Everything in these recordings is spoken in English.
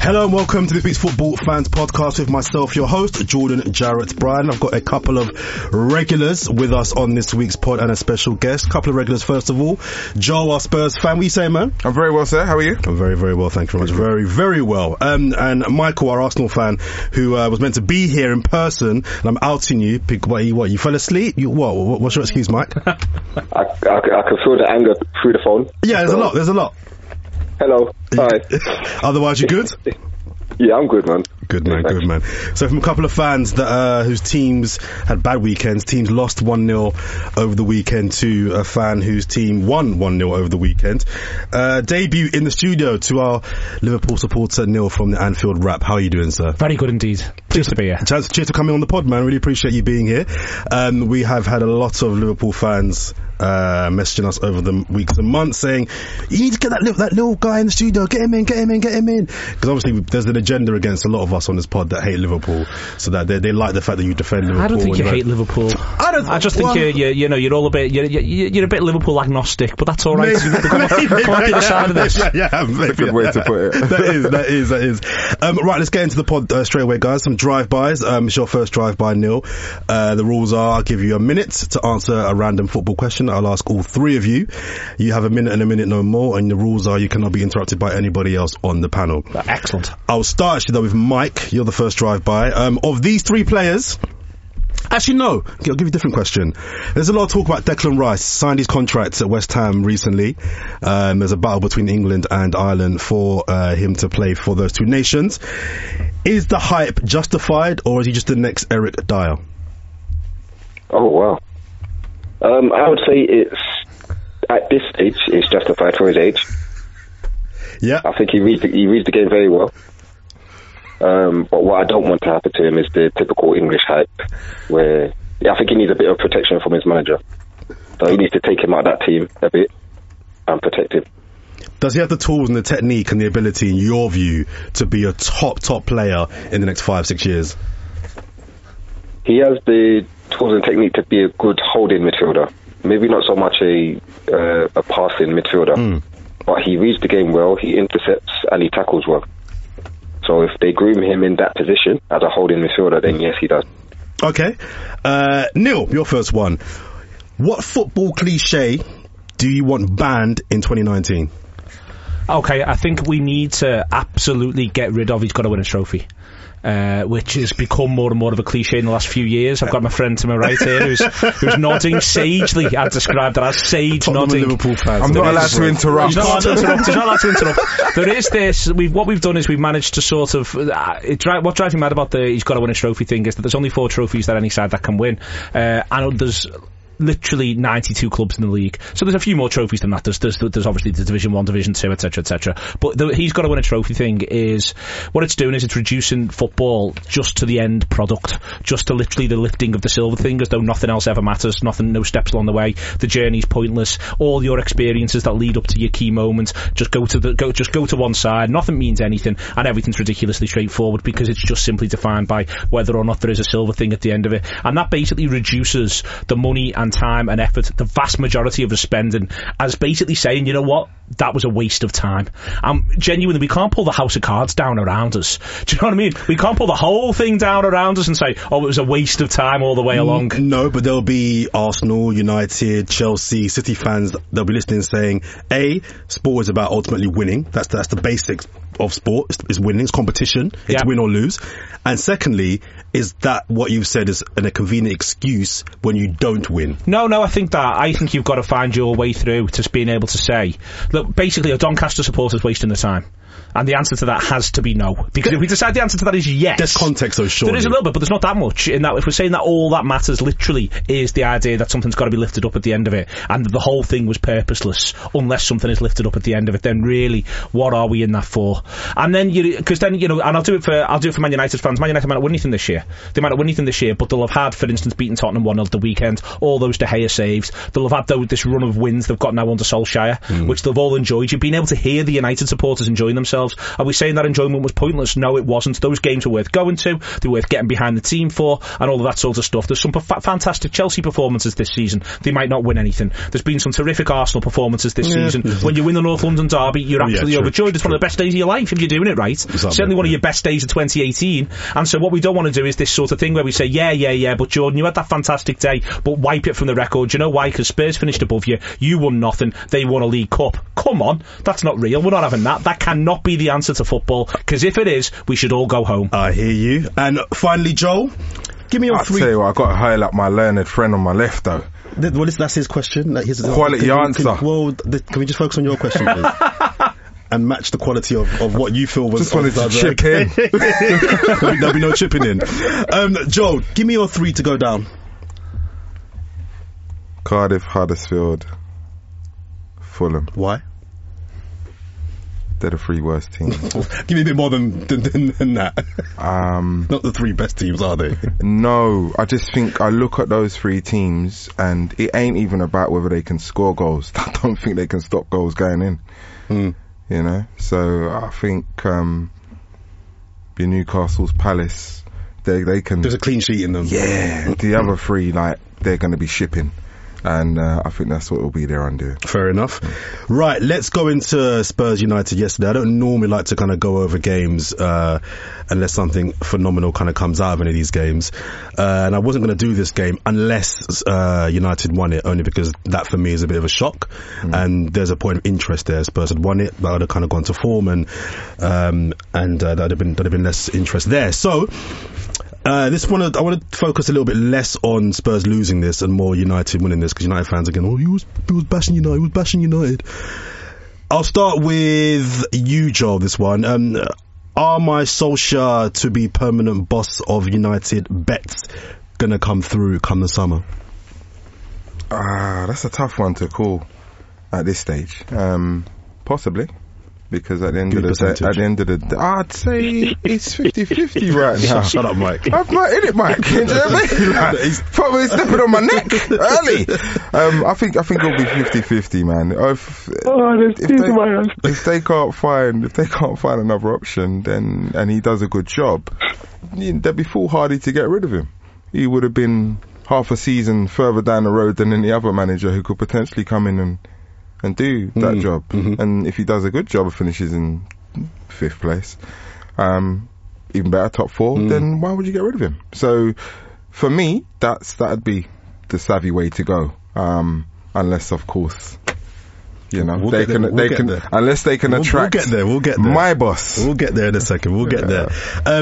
Hello and welcome to this week's Football Fans Podcast with myself, your host, Jordan Jarrett Bryan. I've got a couple of regulars with us on this week's pod and a special guest. Couple of regulars first of all. Joe, our Spurs fan, what you say, man? I'm very well, sir. How are you? I'm very, very well, thank you very much. Very, very well. And Michael, our Arsenal fan, who was meant to be here in person, and I'm outing you. What, you fell asleep? What's your excuse, Mike? I can feel the anger through the phone. Yeah, there's a lot. Hello. Hi. Otherwise, you good? Yeah, I'm good, man. Good man. So from a couple of fans that whose teams had bad weekends, teams lost 1-0 over the weekend to a fan whose team won 1-0 over the weekend. Debut in the studio to our Liverpool supporter, Neil from the Anfield Wrap. How are you doing, sir? Very good indeed. Pleased to be here. Cheers for coming on the pod, man. Really appreciate you being here. We have had a lot of Liverpool fans messaging us over the weeks and months saying, you need to get that little guy in the studio, get him in. Because obviously there's an agenda against a lot of us on this pod that hate Liverpool, so that they like the fact that you defend Liverpool. I don't think you hate Liverpool. I just think you're all a bit you're a bit Liverpool agnostic, but that's all right. Come on the side of this. Yeah, maybe, good way to put it. That is. Right, let's get into the pod straight away, guys. Some drive-bys. It's your first drive-by, Neil. The rules are: I'll give you a minute to answer a random football question. I'll ask all three of you. You have a minute and a minute no more, and the rules are you cannot be interrupted by anybody else on the panel. Excellent. I'll start actually though with Mike. You're the first drive-by. Of these three players, actually no, I'll give you a different question. There's a lot of talk about Declan Rice. Signed his contract at West Ham recently. There's a battle between England and Ireland for him to play for those two nations. Is the hype justified, or is he just the next Eric Dyer? Oh wow. I would say it's at this stage it's justified for his age. Yeah, I think he reads the game very well. But what I don't want to happen to him is the typical English hype, where I think he needs a bit of protection from his manager. So he needs to take him out of that team a bit and protect him. Does he have the tools and the technique and the ability, in your view, to be a top player in the next 5-6 years? He has the tools and technique to be a good holding midfielder. Maybe not so much a passing midfielder, but he reads the game well, he intercepts and he tackles well. So if they groom him in that position as a holding midfielder, then yes, he does. Okay. Neil, your first one. What football cliche do you want banned in 2019? Okay, I think we need to absolutely get rid of he's got to win a trophy. Which has become more and more of a cliche in the last few years. I've got my friend to my right here who's nodding sagely. I'd describe that as sage nodding. Liverpool fans. I'm not allowed to interrupt. He's not allowed to interrupt. There is this. What we've done is we've managed to sort of. What drives me mad about the he's got to win a trophy thing is that there's only 4 trophies that any side that can win, and there's literally 92 clubs in the league, so there's a few more trophies than that. There's obviously the Division 1, Division 2, etc. But he's got to win a trophy thing is what it's doing is it's reducing football just to the end product, just to literally the lifting of the silver thing, as though nothing else ever matters, no steps along the way, the journey's pointless, all your experiences that lead up to your key moment just go to one side, nothing means anything, and everything's ridiculously straightforward because it's just simply defined by whether or not there is a silver thing at the end of it, and that basically reduces the money and time and effort the vast majority of us spending as basically saying, you know what, that was a waste of time. Genuinely, we can't pull the house of cards down around us. Do you know what I mean? We can't pull the whole thing down around us and say, oh, it was a waste of time all the way along. No, but there'll be Arsenal, United, Chelsea, City fans, they'll be listening saying, A, sport is about ultimately winning. That's the basics of sport, is winning, it's competition, it's win or lose. And secondly, is that what you've said is a convenient excuse when you don't win? No, I think you've got to find your way through to being able to say, look, basically a Doncaster supporter's wasting the time. And the answer to that has to be no. Because if we decide the answer to that is yes... There's context though, surely. There is a little bit, but there's not that much. In that, if we're saying that all that matters literally is the idea that something's got to be lifted up at the end of it, and the whole thing was purposeless, unless something is lifted up at the end of it, then really, what are we in that for? And then, because then, and I'll do it for Man United fans. Man United might not win anything this year. They might not win anything this year, but they'll have had, for instance, beaten Tottenham 1-0 the weekend, all those De Gea saves. They'll have had this run of wins they've got now under Solskjaer, which they've all enjoyed. You've been able to hear the United supporters enjoying themselves themselves. Are we saying that enjoyment was pointless? No, it wasn't. Those games were worth going to. They were worth getting behind the team for, and all of that sort of stuff. There's some fantastic Chelsea performances this season. They might not win anything. There's been some terrific Arsenal performances this season. When you win the North London derby, you're absolutely overjoyed. It's one of the best days of your life if you're doing it right. Certainly one of your best days of 2018. And so what we don't want to do is this sort of thing where we say, yeah, but Jordan, you had that fantastic day, but wipe it from the record. You know why? Because Spurs finished above you. You won nothing. They won a League Cup. Come on. That's not real. We're not having that. That cannot be the answer to football, because if it is, we should all go home. I hear you. And finally, Joel, give me your I'll three. tell you what, I've got to highlight my learned friend on my left, though. Well, that's his question. Quality answer. Can we just focus on your question, please? And match the quality of what you feel was... Just wanted to chip in. There'll be no chipping in. Joel, give me your three to go down. Cardiff, Huddersfield, Fulham. Why? They're the three worst teams. Give me a bit more than that. Not the three best teams, are they? No, I just think I look at those three teams and it ain't even about whether they can score goals. I don't think they can stop goals going in. You know? So I think your Newcastle's Palace, they can... There's a clean sheet in them. Yeah. The other three, they're going to be shipping. And I think that's what will be their undoing. Fair enough. Right, let's go into Spurs United yesterday. I don't normally like to kind of go over games unless something phenomenal kind of comes out of any of these games. And I wasn't going to do this game unless United won it, only because that for me is a bit of a shock. And there's a point of interest there. Spurs had won it, that would have kind of gone to form, and there'd have been less interest there. So I want to focus a little bit less on Spurs losing this and more United winning this, because United fans are going, he was bashing United. I'll start with you, Joel, this one. Are my Solskjaer to be permanent boss of United bets going to come through come the summer? That's a tough one to call at this stage. Possibly. Because at the end of the day, I'd say it's 50-50 right now. Shut up, Mike. I'm not in it, Mike. You know what I mean? He's probably stepping on my neck early. I think it'll be 50-50, man. If they can't find another option, then and he does a good job, they'd be foolhardy to get rid of him. He would have been half a season further down the road than any other manager who could potentially come in and do that job. And if he does a good job and finishes in 5th place, even better, top 4, then why would you get rid of him? So for me, that'd be the savvy way to go, unless of course unless they can attract we'll get there. My boss. We'll get there in a second. We'll get there.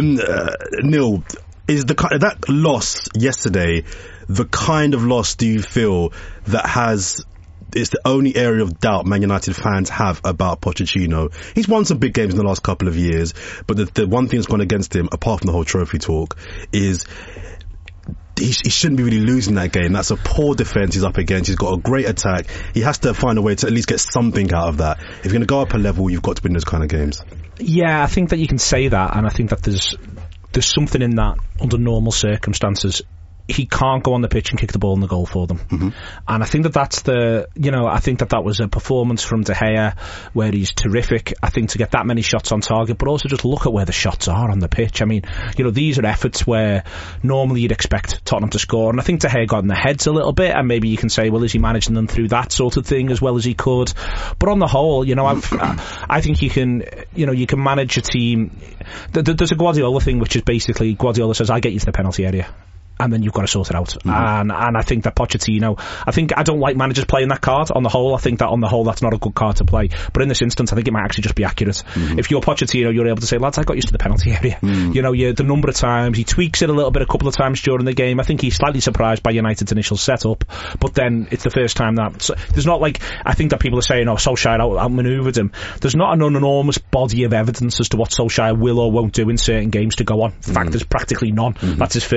Neil, is that loss yesterday the kind of loss do you feel that it's the only area of doubt Man United fans have about Pochettino? He's won some big games in the last couple of years, but the one thing that's gone against him, apart from the whole trophy talk, is he shouldn't be really losing that game. That's a poor defence he's up against. He's got a great attack. He has to find a way to at least get something out of that. If you're going to go up a level, you've got to win those kind of games. Yeah, I think that you can say that, and I think that there's something in that under normal circumstances. He can't go on the pitch and kick the ball in the goal for them. And I think that's I think that was a performance from De Gea where he's terrific. I think to get that many shots on target, but also just look at where the shots are on the pitch. I mean, these are efforts where normally you'd expect Tottenham to score, and I think De Gea got in the heads a little bit, and maybe you can say, well, is he managing them through that sort of thing as well as he could? But on the whole, I think you can manage a team. There's a Guardiola thing, which is basically Guardiola says, I get you to the penalty area, and then you've got to sort it out. And I think that Pochettino, I don't like managers playing that card on the whole. I think that on the whole that's not a good card to play, but in this instance I think it might actually just be accurate. If you're Pochettino, you're able to say, lads, I got used to the penalty area. The number of times he tweaks it a couple of times during the game. I think he's slightly surprised by United's initial setup, but then it's the first time that there's not I think that people are saying, Solskjaer outmanoeuvred him. There's not an enormous body of evidence as to what Solskjaer will or won't do in certain games to go on. In fact, there's practically none. That's his first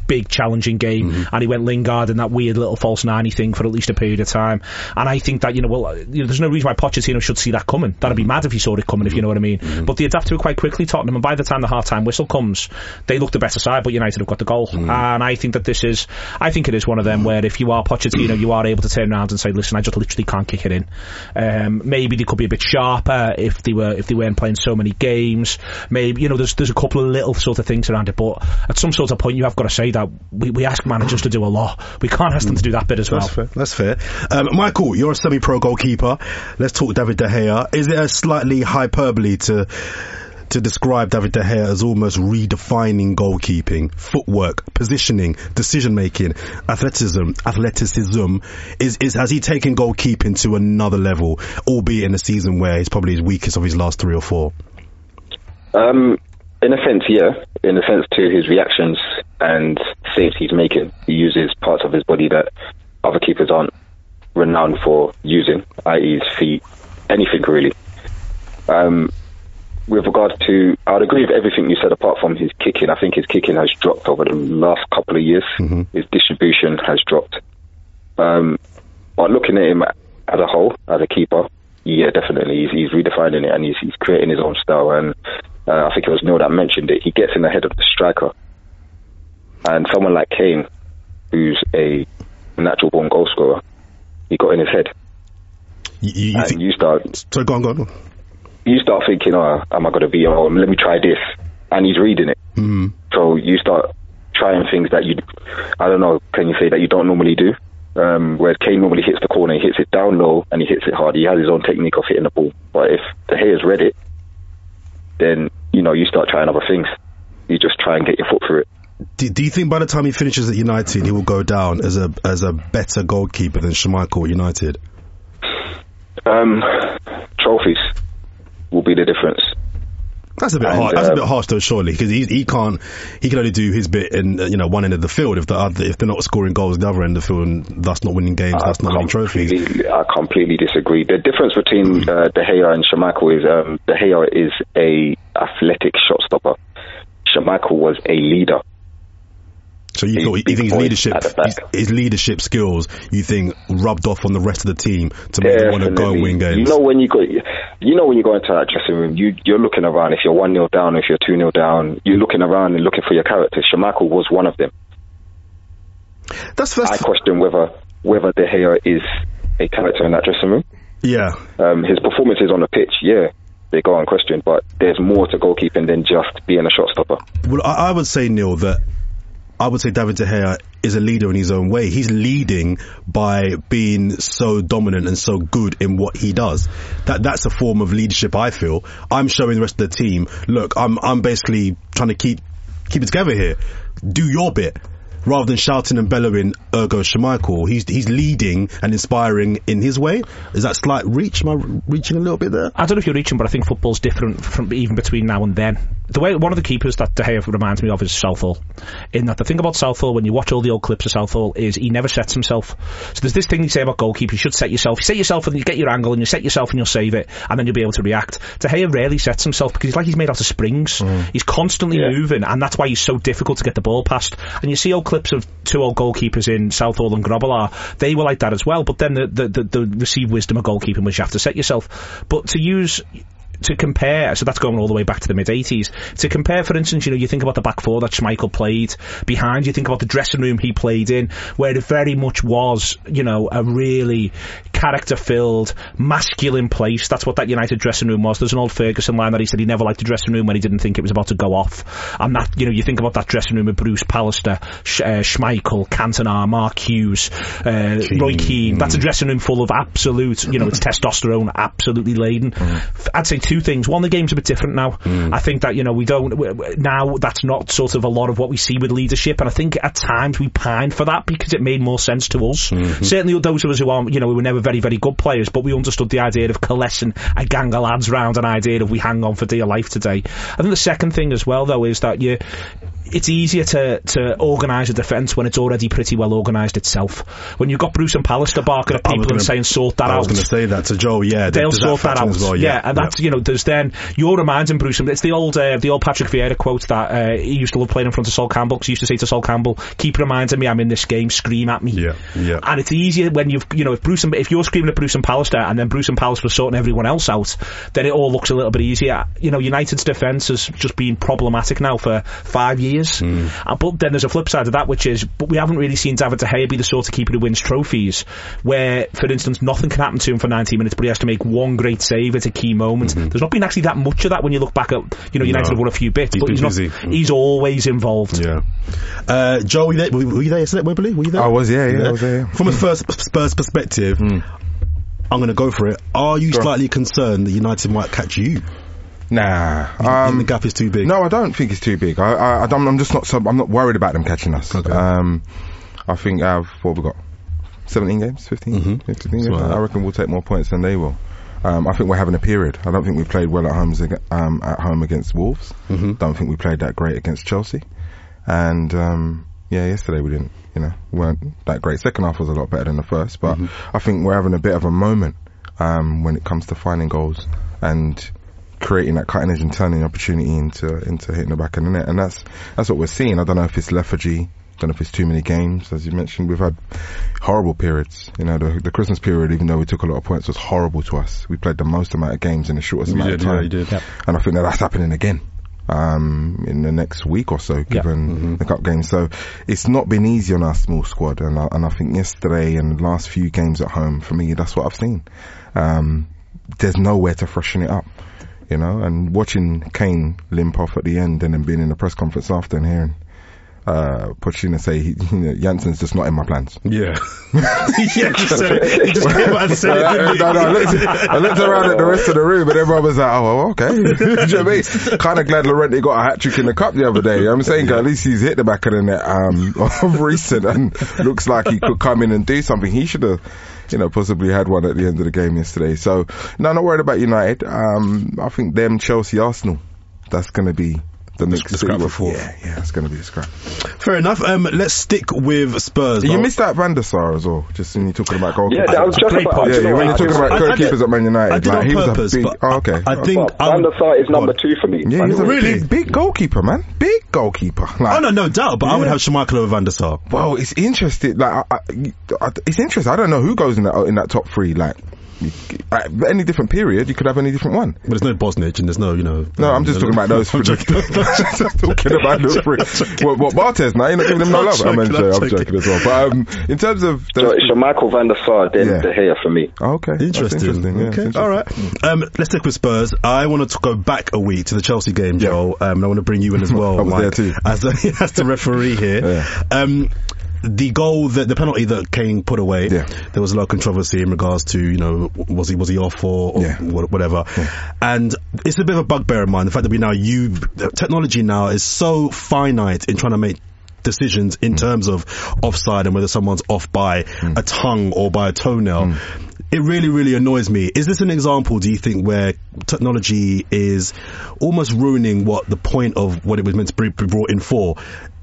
big challenging game, and he went Lingard in that weird little false 90 thing for at least a period of time. And I think that, there's no reason why Pochettino should see that coming. That'd be mad if he saw it coming, if you know what I mean. But they adapt to it quite quickly, Tottenham, and by the time the half-time whistle comes, they look the better side, but United have got the goal. And I think that it is one of them where if you are Pochettino, you are able to turn around and say, listen, I just literally can't kick it in. Maybe they could be a bit sharper if they weren't playing so many games. Maybe, there's a couple of little sort of things around it, but at some sort of point you have got to say that we ask managers to do a lot. We can't ask them to do that bit as well. That's fair. Michael, you're a semi-pro goalkeeper. Let's talk David De Gea. Is it a slightly hyperbole to describe David De Gea as almost redefining goalkeeping, footwork, positioning, decision-making, athleticism? Has he taken goalkeeping to another level, albeit in a season where he's probably his weakest of his last 3 or 4? In a sense, yeah. In a sense, to his reactions and saves he's making, he uses parts of his body that other keepers aren't renowned for using, i.e. his feet, anything really. With regards to, I would agree with everything you said apart from his kicking. I think his kicking has dropped over the last couple of years. His distribution has dropped. But looking at him as a whole, as a keeper, yeah, definitely. He's redefining it and he's creating his own style. And I think it was Neil that mentioned it. He gets in the head of the striker. And someone like Kane, who's a natural-born goal scorer, he got in his head. So go on. You start thinking, am I going to be, let me try this. And he's reading it. So you start trying things that can you say that you don't normally do? Whereas Kane normally hits the corner, he hits it down low and he hits it hard. He has his own technique of hitting the ball. But if De Gea's read it, then, you start trying other things. You just try and get your foot through it. Do you think by the time he finishes at United, he will go down as a better goalkeeper than Schmeichel at United? Trophies will be the difference. That's a bit hard. That's a bit harsh though, surely, because he can only do his bit in one end of the field. If they're not scoring goals the other end of the field, and thus not winning games, that's not winning trophies. I completely disagree. The difference between De Gea and Schmeichel is De Gea is a athletic shot stopper. Schmeichel was a leader. So you think his leadership skills, you think, rubbed off on the rest of the team to make them want to go and win games? When you go into that dressing room, you're looking around. If you're 1-0 down, if you're 2-0 down, you're looking around and looking for your characters. Schmeichel was one of them. I question whether De Gea is a character in that dressing room. Yeah. His performances on the pitch, they go unquestioned, but there's more to goalkeeping than just being a shot stopper. Well, I would say, Neil, that David De Gea is a leader in his own way. He's leading by being so dominant and so good in what he does. That's a form of leadership, I feel. I'm showing the rest of the team, look, I'm basically trying to keep it together here. Do your bit. Rather than shouting and bellowing, ergo Schmeichel, he's leading and inspiring in his way. Is that slight reach? Am I reaching a little bit there? I don't know if you're reaching, but I think football's different from even between now and then. One of the keepers that De Gea reminds me of is Southall. In that the thing about Southall, when you watch all the old clips of Southall, is he never sets himself. So there's this thing you say about goalkeeper, you should set yourself. You set yourself and you get your angle and you set yourself and you'll save it and then you'll be able to react. De Gea rarely sets himself because he's made out of springs. He's constantly moving and that's why he's so difficult to get the ball past. And you see old clips of two old goalkeepers in Southall and Grobbelaar, they were like that as well, but then the received wisdom of goalkeeping was you have to set yourself. But to compare, so that's going all the way back to the mid-80s, to compare, for instance, you think about the back four that Schmeichel played behind, you think about the dressing room he played in, where it very much was, a really character-filled, masculine place. That's what that United dressing room was. There's an old Ferguson line that he said he never liked the dressing room when he didn't think it was about to go off. And that, you think about that dressing room with Bruce Pallister, Schmeichel, Cantona, Mark Hughes, Roy Keane. That's a dressing room full of absolute, it's testosterone, absolutely laden. I'd say two things. One, the game's a bit different now. I think that, now that's not sort of a lot of what we see with leadership, and I think at times we pined for that because it made more sense to us. Certainly those of us who are, we were never very, very good players, but we understood the idea of coalescing a gang of lads round an idea of we hang on for dear life today. I think the second thing as well, though, is that it's easier to organise a defence when it's already pretty well organised itself. When you've got Bruce and Pallister barking at people and saying sort that out. I was going to say that to Joe. Yeah, they'll sort that out. Well, and that's there's then you're reminding Bruce. It's the old Patrick Vieira quote that he used to love playing in front of Sol Campbell, because he used to say to Sol Campbell, "Keep reminding me I'm in this game. Scream at me." Yeah. And it's easier when if you're screaming at Bruce and Pallister, and then Bruce and Pallister were sorting everyone else out, then it all looks a little bit easier. United's defence has just been problematic now for 5 years. But then there's a flip side of that, which is, we haven't really seen David De Gea be the sort of keeper who wins trophies, where, for instance, nothing can happen to him for 90 minutes, but he has to make one great save at a key moment. There's not been actually that much of that when you look back at, United have won a few bits, but he's always involved. Yeah. Joe, were you there yesterday at Wembley? Were you there? I was, yeah. I was there. From a Spurs perspective, I'm going to go for it. Are you slightly concerned that United might catch you? Nah, the gap is too big. No, I don't think it's too big. I'm just not. I'm not worried about them catching us. Okay. I think what have we got? 17 games, 15 games. I reckon we'll take more points than they will. I think we're having a period. I don't think we played well at home against Wolves. Don't think we played that great against Chelsea. And yesterday we didn't. Weren't that great. Second half was a lot better than the first, but I think we're having a bit of a moment when it comes to finding goals and creating that cutting edge and turning opportunity into hitting the back of the net, and that's what we're seeing. I don't know if it's lethargy, don't know if it's too many games. As you mentioned, we've had horrible periods. The Christmas period, even though we took a lot of points, was horrible to us. We played the most amount of games in the shortest amount of time. Yeah, you did. Yep. And I think that's happening again in the next week or so, given the cup game. So it's not been easy on our small squad, and I think yesterday and the last few games at home, for me, that's what I've seen. There's nowhere to freshen it up. And watching Kane limp off at the end, and then being in the press conference after and hearing Pochettino say, Jansen's just not in my plans. Yeah. He just came out and said it. I looked around at the rest of the room, and everyone was like, oh, okay. Do you know what I mean? Kind of glad Llorente got a hat-trick in the cup the other day. I'm saying, at least he's hit the back of the net of recent, and looks like he could come in and do something. He should have possibly had one at the end of the game yesterday. So, no, not worried about United. I think them, Chelsea, Arsenal, that's going to be the next scrap for fourth. Yeah, it's going to be a scrap. Fair enough. Let's stick with Spurs. You missed out Van der Sar as well, just when you're talking about goalkeepers. Yeah, that was just about... when you're talking about goalkeepers at Man United. I did on purpose, okay. I think... Van der Sar is number 2 for me. Yeah, he's a big goalkeeper, man. Big goalkeeper. No doubt, but I would have Schmeichel over Van der Sar. Well, it's interesting. It's interesting. I don't know who goes in that top 3, at any different period, you could have any different one. But there's no Bosnich and there's no, No, I'm just talking about those 3. Just talking about those 3. What Barthez now? You're not giving them no love. I'm joking as well. But in terms of... Schmeichel, Van der Sar, then De Gea for me. Okay. Interesting. Yeah, okay. All right. Let's stick with Spurs. I wanted to go back a week to the Chelsea game, Joel. And I want to bring you in as well, I was Mike, there too. as the referee here. Yeah. The goal, the penalty that Kane put away, there was a lot of controversy in regards to, was he off or whatever. Yeah. And it's a bit of a bugbear of mine, the fact that technology now is so finite in trying to make decisions in terms of offside and whether someone's off by a tongue or by a toenail. It really, really annoys me. Is this an example, do you think, where technology is almost ruining what the point of what it was meant to be brought in for?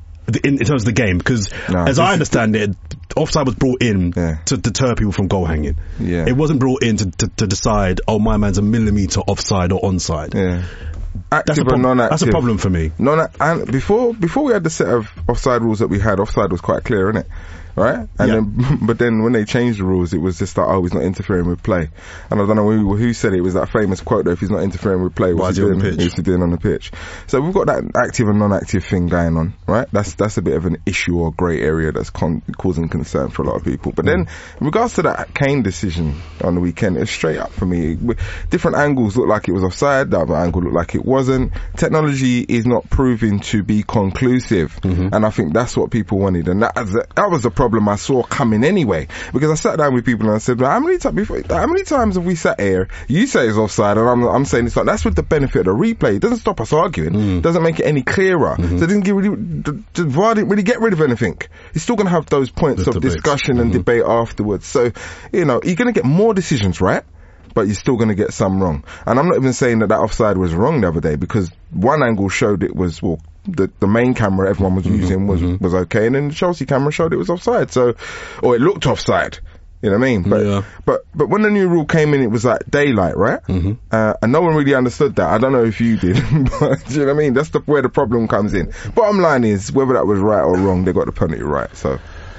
In terms of the game, because as I understand it, offside was brought in to deter people from goal hanging. Yeah. It wasn't brought in to decide, my man's a millimetre offside or onside. Yeah. Active or non-active. That's a problem for me. And before we had the set of offside rules that we had, offside was quite clear, innit? Right? But then when they changed the rules, it was just like, he's not interfering with play. And I don't know who said it. It was that famous quote though, if he's not interfering with play, what's he doing on the pitch? So we've got that active and non-active thing going on, right? That's a bit of an issue or grey area that's causing concern for a lot of people. But then, in regards to that Kane decision on the weekend, it's straight up for me. Different angles look like it was offside, the other angle looked like it wasn't. Technology is not proving to be conclusive. And I think that's what people wanted. And that was the problem I saw coming anyway, because I sat down with people and I said, how many times have we sat here, you say it's offside and I'm saying it's not. That's with the benefit of the replay. It doesn't stop us arguing. It doesn't make it any clearer. So it didn't the VAR didn't really get rid of anything. It's still going to have those points of discussion and debate afterwards. So you're going to get more decisions, right? but you're still going to get some wrong. And I'm not even saying that offside was wrong the other day, because one angle showed it was, well, the main camera everyone was using was okay, and then the Chelsea camera showed it was offside. So, or it looked offside. You know what I mean? But when the new rule came in, it was like daylight, right? And no one really understood that. I don't know if you did, but do you know what I mean? That's where the problem comes in. Bottom line is, whether that was right or wrong, they got the penalty right. So.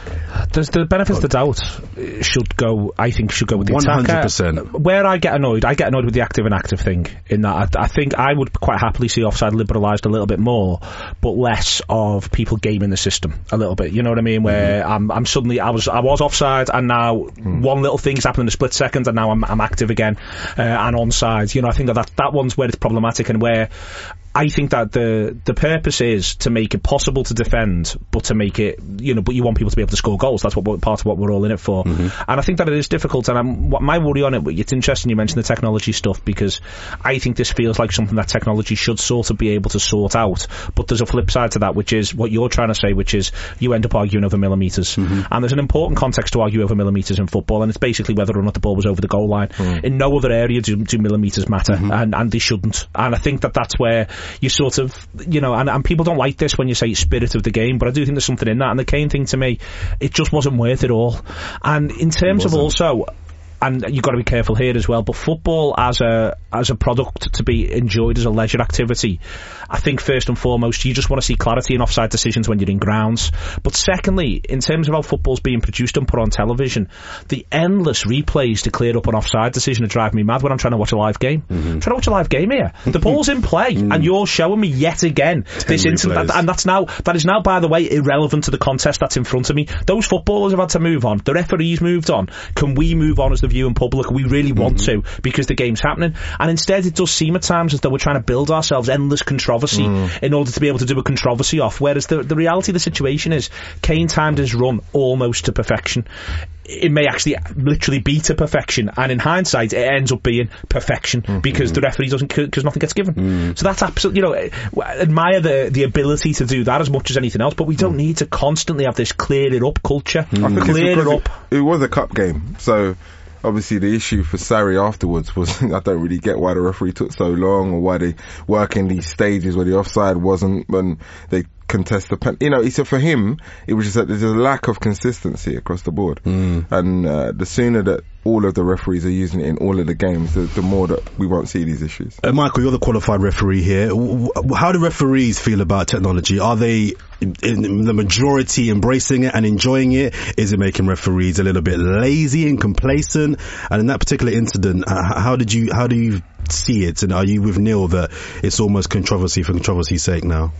The benefits of the doubt should go with the 100%. Where I get annoyed with the active and active thing, in that I think I would quite happily see offside liberalised a little bit more, but less of people gaming the system a little bit. You know what I mean? Where I'm suddenly, I was offside, and now one little thing's happened in a split second, and now I'm active again, and onside. You know, I think that one's where it's problematic, and where I think that the purpose is to make it possible to defend, but to make it, you know, but you want people to be able to score goals. That's part of what we're all in it for. And I think that it is difficult, and my worry on it, it's interesting you mentioned the technology stuff, because I think this feels like something that technology should sort of be able to sort out. But there's a flip side to that, which is what you're trying to say, which is you end up arguing over millimetres. And there's an important context to argue over millimetres in football, and it's basically whether or not the ball was over the goal line. In no other area do millimetres matter, and they shouldn't. And I think that's where you sort of, you know, and people don't like this when you say spirit of the game, but I do think there's something in that. And the Kane thing, to me, it just wasn't worth it all. And in terms of also, and you've got to be careful here as well, but football as a product to be enjoyed as a leisure activity, I think first and foremost you just want to see clarity in offside decisions when you're in grounds. But secondly, in terms of how football's being produced and put on television, the endless replays to clear up an offside decision drive me mad when I'm trying to watch a live game. I'm trying to watch a live game here. The ball's in play, and you're showing me yet again this incident, and that is now, by the way, irrelevant to the contest that's in front of me. Those footballers have had to move on. The referees moved on. Can we move on as the viewing public? We really want to, because the game's happening. And instead it does seem at times as though we're trying to build ourselves endless controversy in order to be able to do a controversy off, whereas the reality of the situation is Kane timed his run almost to perfection. It may actually literally be to perfection, and in hindsight it ends up being perfection because the referee doesn't, because nothing gets given. So that's absolutely, you know, admire the ability to do that as much as anything else, but we don't need to constantly have this clear it up culture. I think clear it up. It was a cup game, so obviously the issue for Sarri afterwards was I don't really get why the referee took so long, or why they work in these stages where the offside wasn't when they contest the pen. You know, he said for him it was just that there's a lack of consistency across the board, and the sooner that all of the referees are using it in all of the games, the more that we won't see these issues. Michael, you're the qualified referee here. How do referees feel about technology? Are they in the majority embracing it and enjoying it? Is it making referees a little bit lazy and complacent? And in that particular incident, how do you see it? And are you with Neil that it's almost controversy for controversy's sake now?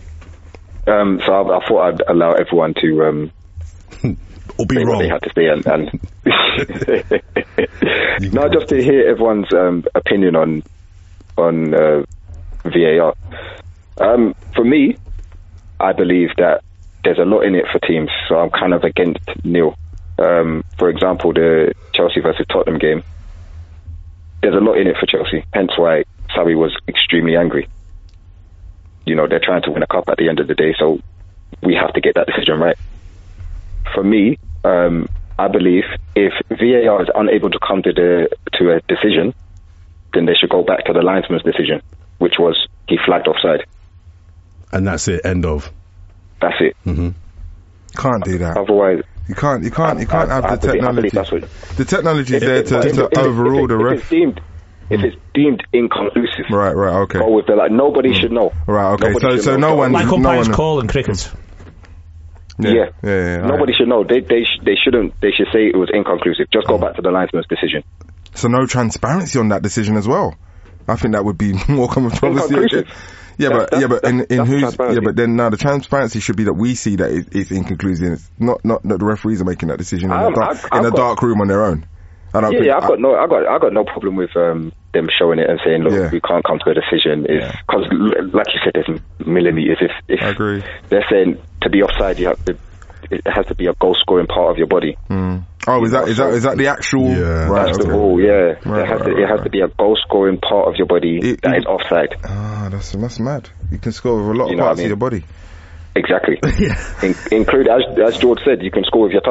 So I thought I'd allow everyone to or be say wrong. what they had to say, and no, just to hear everyone's opinion on VAR. For me, I believe that there's a lot in it for teams, so I'm kind of against Neil. For example, the Chelsea versus Tottenham game, there's a lot in it for Chelsea, hence why Sarri was extremely angry. You know, they're trying to win a cup at the end of the day, so we have to get that decision right. For me, I believe if VAR is unable to come to a decision, then they should go back to the linesman's decision, which was he flagged offside. And that's it, end of. That's it. Can't do that. Otherwise, you can't have the technology. The technology is there to overrule the ref. If it's deemed inconclusive, right, okay. Go with nobody should know. Right, okay. So no one, like umpires no one call in cricket. Yeah. Nobody should know. They shouldn't. They should say it was inconclusive. Just go back to the linesman's decision. So no transparency on that decision as well. I think that would be more controversy. But then now the transparency should be that we see that it's inconclusive. It's not that the referees are making that decision in a dark room on their own. I've got no problem with them showing it and saying, look, we can't come to a decision. Because, like you said, there's millimeters. If I agree. They're saying to be offside, it has to be a goal scoring part of your body. Oh, is that the actual? Yeah, right, that's the rule. Yeah, it has to be a goal scoring part of your body that is offside. Ah, that's mad. You can score with a lot of parts of your body. Exactly. Include, as George said, you can score with your tongue.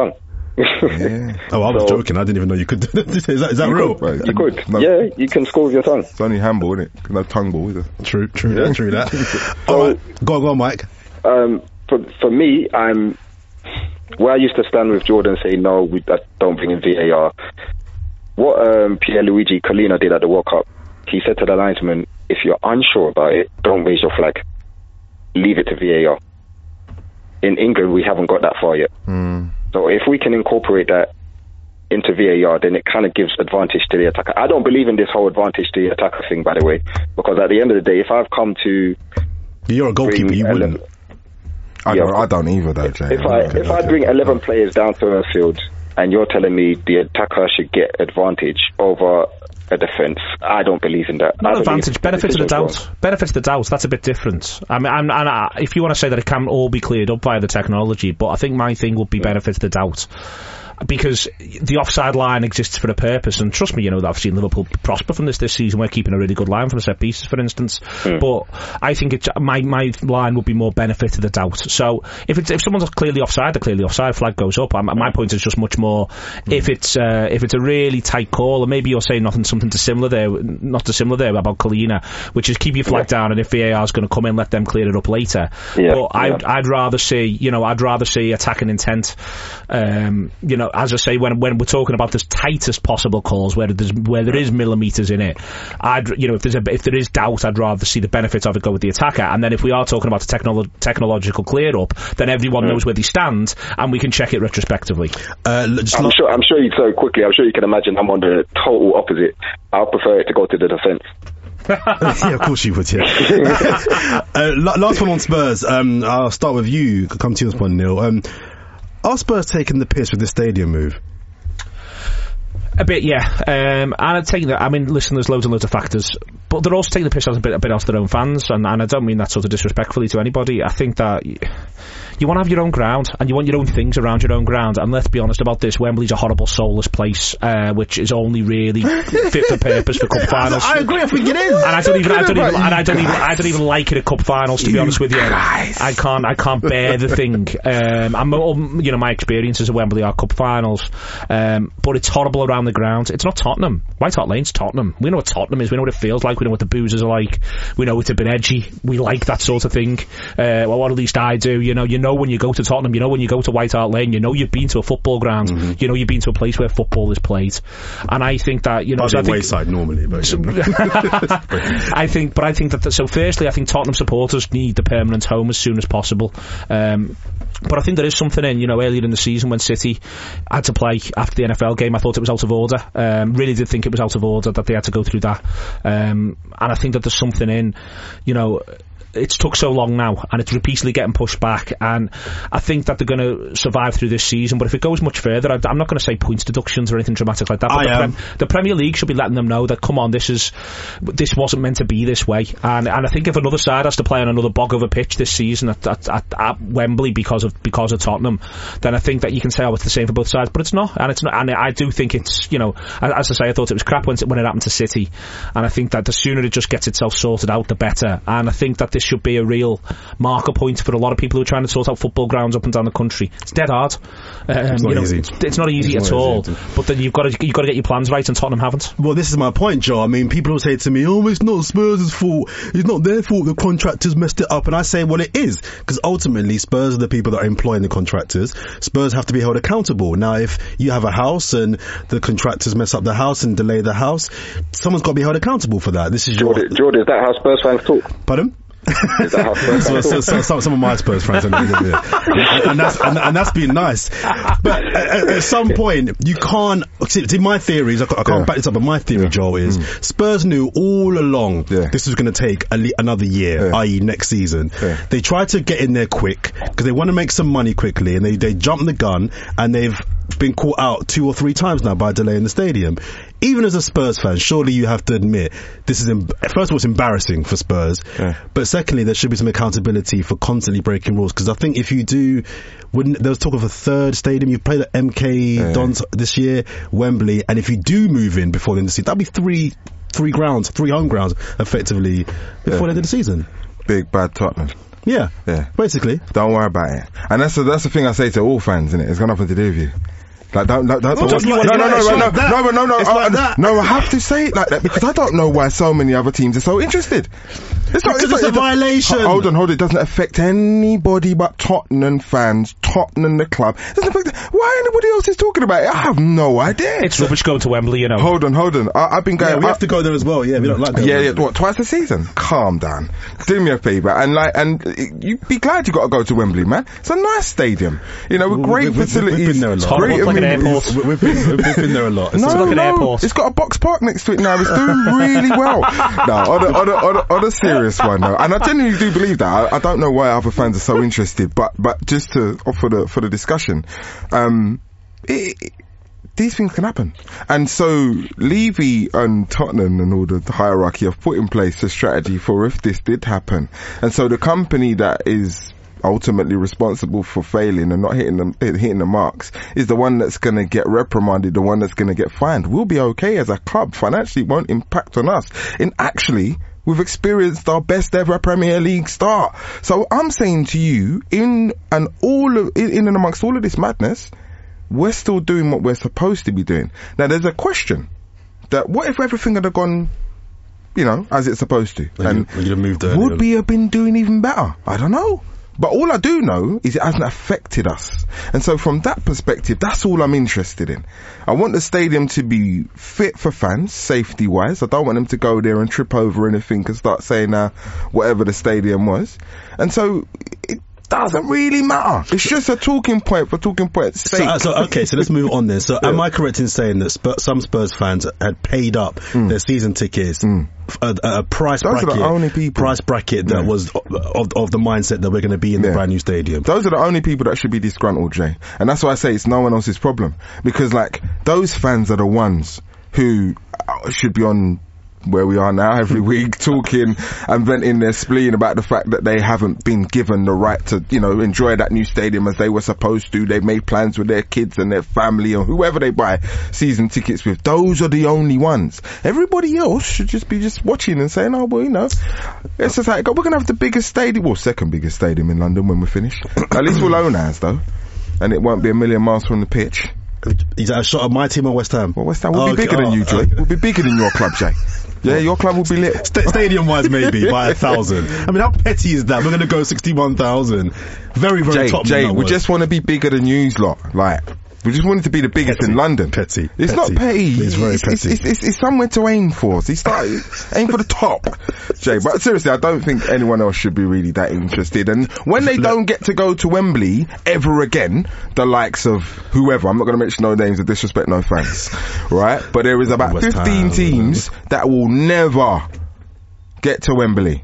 Yeah. Oh, I was joking. I didn't even know you could. Is that real? Right. You could. No. Yeah, you can score with your tongue. It's only handball, isn't it? No tongue ball, is it? True that. All right, go on, Mike. For me, where I used to stand with Jordan saying no, I don't bring in VAR. What Pierluigi Collina did at the World Cup, he said to the linesman, if you're unsure about it, don't raise your flag. Leave it to VAR. In England, we haven't got that far yet. So if we can incorporate that into VAR, then it kind of gives advantage to the attacker. I don't believe in this whole advantage to the attacker thing, by the way, because at the end of the day, if I've come to... You're a goalkeeper, you wouldn't. I don't either, though, Jay. If I bring 11 players down to a field and you're telling me the attacker should get advantage over a defence, I don't believe in that. Not advantage, benefit of the doubt. Benefit of the doubt, that's a bit different. I mean, if you want to say that it can all be cleared up via the technology, but I think my thing would be benefit of the doubt. Because the offside line exists for a purpose, and trust me, you know that I've seen Liverpool prosper from this season. We're keeping a really good line from set pieces, for instance. But I think my line would be more benefit of the doubt. So if someone's clearly offside, they're clearly offside. Flag goes up. My point is just much more if it's a really tight call, and maybe you're saying not dissimilar there about Collina, which is keep your flag down, and if VAR is going to come in, let them clear it up later. But I'd rather see attacking intent. As I say, when we're talking about the tightest possible calls where there is millimetres in it, if there is doubt, I'd rather see the benefit of it go with the attacker. And then if we are talking about the technological clear up, then everyone knows where they stand, and we can check it retrospectively. I'm sure you so quickly. I'm sure you can imagine. I'm on the total opposite. I'll prefer it to go to the defence. Yeah, of course you would, yeah. Last one on Spurs. I'll start with you. Come to you this one, Neil. Are Spurs taking the piss with this stadium move? A bit, yeah. And I take that. I mean, listen, there's loads and loads of factors, but they're also taking the piss out a bit off their own fans, and I don't mean that sort of disrespectfully to anybody. I think that you want to have your own ground, and you want your own things around your own ground. And let's be honest about this: Wembley's a horrible, soulless place, which is only really fit for purpose for cup finals. I agree. I think it is. And I don't even like it at cup finals. To be honest with you, I can't bear the thing. My experiences at Wembley are cup finals, but it's horrible around the ground. It's not Tottenham. White Hart Lane's Tottenham. We know what Tottenham is. We know what it feels like. We know what the boozers are like. We know it's a bit edgy. We like that sort of thing. Well, at least I do. You know when you go to Tottenham, you know when you go to White Hart Lane, you know you've been to a football ground. Mm-hmm. You know you've been to a place where football is played. And I think that Wayside normally, but I think that. So firstly, I think Tottenham supporters need the permanent home as soon as possible. But I think there is something in, earlier in the season when City had to play after the NFL game, I thought it was out of order. Really did think it was out of order that they had to go through that. And I think that there's something in, it's took so long now, and it's repeatedly getting pushed back, and I think that they're going to survive through this season. But if it goes much further, I'm not going to say points deductions or anything dramatic like that, but the Premier League should be letting them know that, come on, this wasn't meant to be this way. And I think if another side has to play on another bog of a pitch this season at Wembley because of Tottenham, then I think that you can say, it's the same for both sides, but it's not. And I do think it's, as I say, I thought it was crap when it happened to City, and I think that the sooner it just gets itself sorted out, the better. And I think that this should be a real marker point for a lot of people who are trying to sort out football grounds up and down the country. It's dead hard. It's not easy. It's not easy at all. But then you've got to get your plans right, and Tottenham haven't. Well, this is my point, Joe. I mean, people will say to me, it's not Spurs' fault. It's not their fault. The contractors messed it up. And I say, well, it is. Because ultimately, Spurs are the people that are employing the contractors. Spurs have to be held accountable. Now, if you have a house and the contractors mess up the house and delay the house, someone's got to be held accountable for that. This is Jordan, is that how Spurs fans talk? Pardon? Is that how Spurs fans talk? Some of my Spurs friends, and that's been nice. But at some point, you can't. See, my theories, I can't back this up, but my theory, Joel, is Spurs knew all along this was going to take another year, i.e. next season. They tried to get in there quick because they want to make some money quickly, and they jumped the gun, and they've been caught out 2 or 3 times now by delay in the stadium. Even as a Spurs fan, surely you have to admit this is first of all, it's embarrassing for Spurs, but secondly, there should be some accountability for constantly breaking rules, because I think if you do, there was talk of a third stadium. You've played at MK Dons this year, Wembley, and if you do move in before the end of the season, that'd be three home grounds effectively before the end of the season. Big bad Tottenham. Yeah, basically. Don't worry about it. And that's the thing I say to all fans, innit? It's got nothing to do with you. Like, don't. No, I have to say it like that because I don't know why so many other teams are so interested. It's a violation. Hold on. It doesn't affect anybody but Tottenham fans, Tottenham the club. It doesn't affect why anybody else is talking about it. I have no idea. It's rubbish going to Wembley, you know. Hold on. I've been going. Yeah, we have to go there as well. Yeah, we don't like going. What, twice a season? Calm down. Do me a favour and you be glad you got to go to Wembley, man. It's a nice stadium, you know, with great facilities. We've been there a lot. Great like an airport. We've been there a lot. It's like an airport. It's got a box park next to it now. It's doing really well. No, on a serious one though, and I genuinely do believe that. I don't know why other fans are so interested, but just for the discussion, these things can happen. And so Levy and Tottenham and all the hierarchy have put in place a strategy for if this did happen. And so the company that is ultimately responsible for failing and not hitting the marks is the one that's going to get reprimanded, the one that's going to get fined. We'll be okay as a club. Financially, it won't impact on us. And actually, we've experienced our best ever Premier League start. So I'm saying to you, in and amongst all of this madness, we're still doing what we're supposed to be doing. Now, there's a question that what if everything had gone, you know, as it's supposed to? And would we have been doing even better? I don't know. But all I do know is it hasn't affected us. And so from that perspective, that's all I'm interested in. I want the stadium to be fit for fans, safety-wise. I don't want them to go there and trip over anything and start saying whatever the stadium was. And so it doesn't really matter. It's just a talking point for talking point's sake. So let's move on then. So am I correct in saying that some Spurs fans had paid up their season tickets a price Those bracket? Are the only people. Price bracket that was of the mindset that we're going to be in the brand new stadium. Those are the only people that should be disgruntled, Jay. And that's why I say it's no one else's problem. Because like those fans are the ones who should be on where we are now every week talking and venting their spleen about the fact that they haven't been given the right to, you know, enjoy that new stadium as they were supposed to. They've made plans with their kids and their family or whoever they buy season tickets with. Those are the only ones. Everybody else should just be watching and saying, oh, well, you know, it's just like, we're going to have the biggest stadium, well, second biggest stadium in London when we're finished. At least we'll own ours though. And it won't be a million miles from the pitch. Is that a shot of my team or West Ham? Well, West Ham will be bigger than you, Jay. We'll be bigger than your club, Jay. Yeah, your club will be lit. Stadium-wise, maybe, by 1,000. I mean, how petty is that? We're going to go 61,000. Very, very top. Jay, we just want to be bigger than you lot. Like, we just want it to be the biggest in London. Petty. It's not petty. It's very petty. It's somewhere to aim for. So aim for the top, Jay. But seriously, I don't think anyone else should be really that interested. And when they don't get to go to Wembley ever again, the likes of whoever, I'm not going to mention no names of disrespect, no thanks, right? But there is about 15 teams that will never get to Wembley.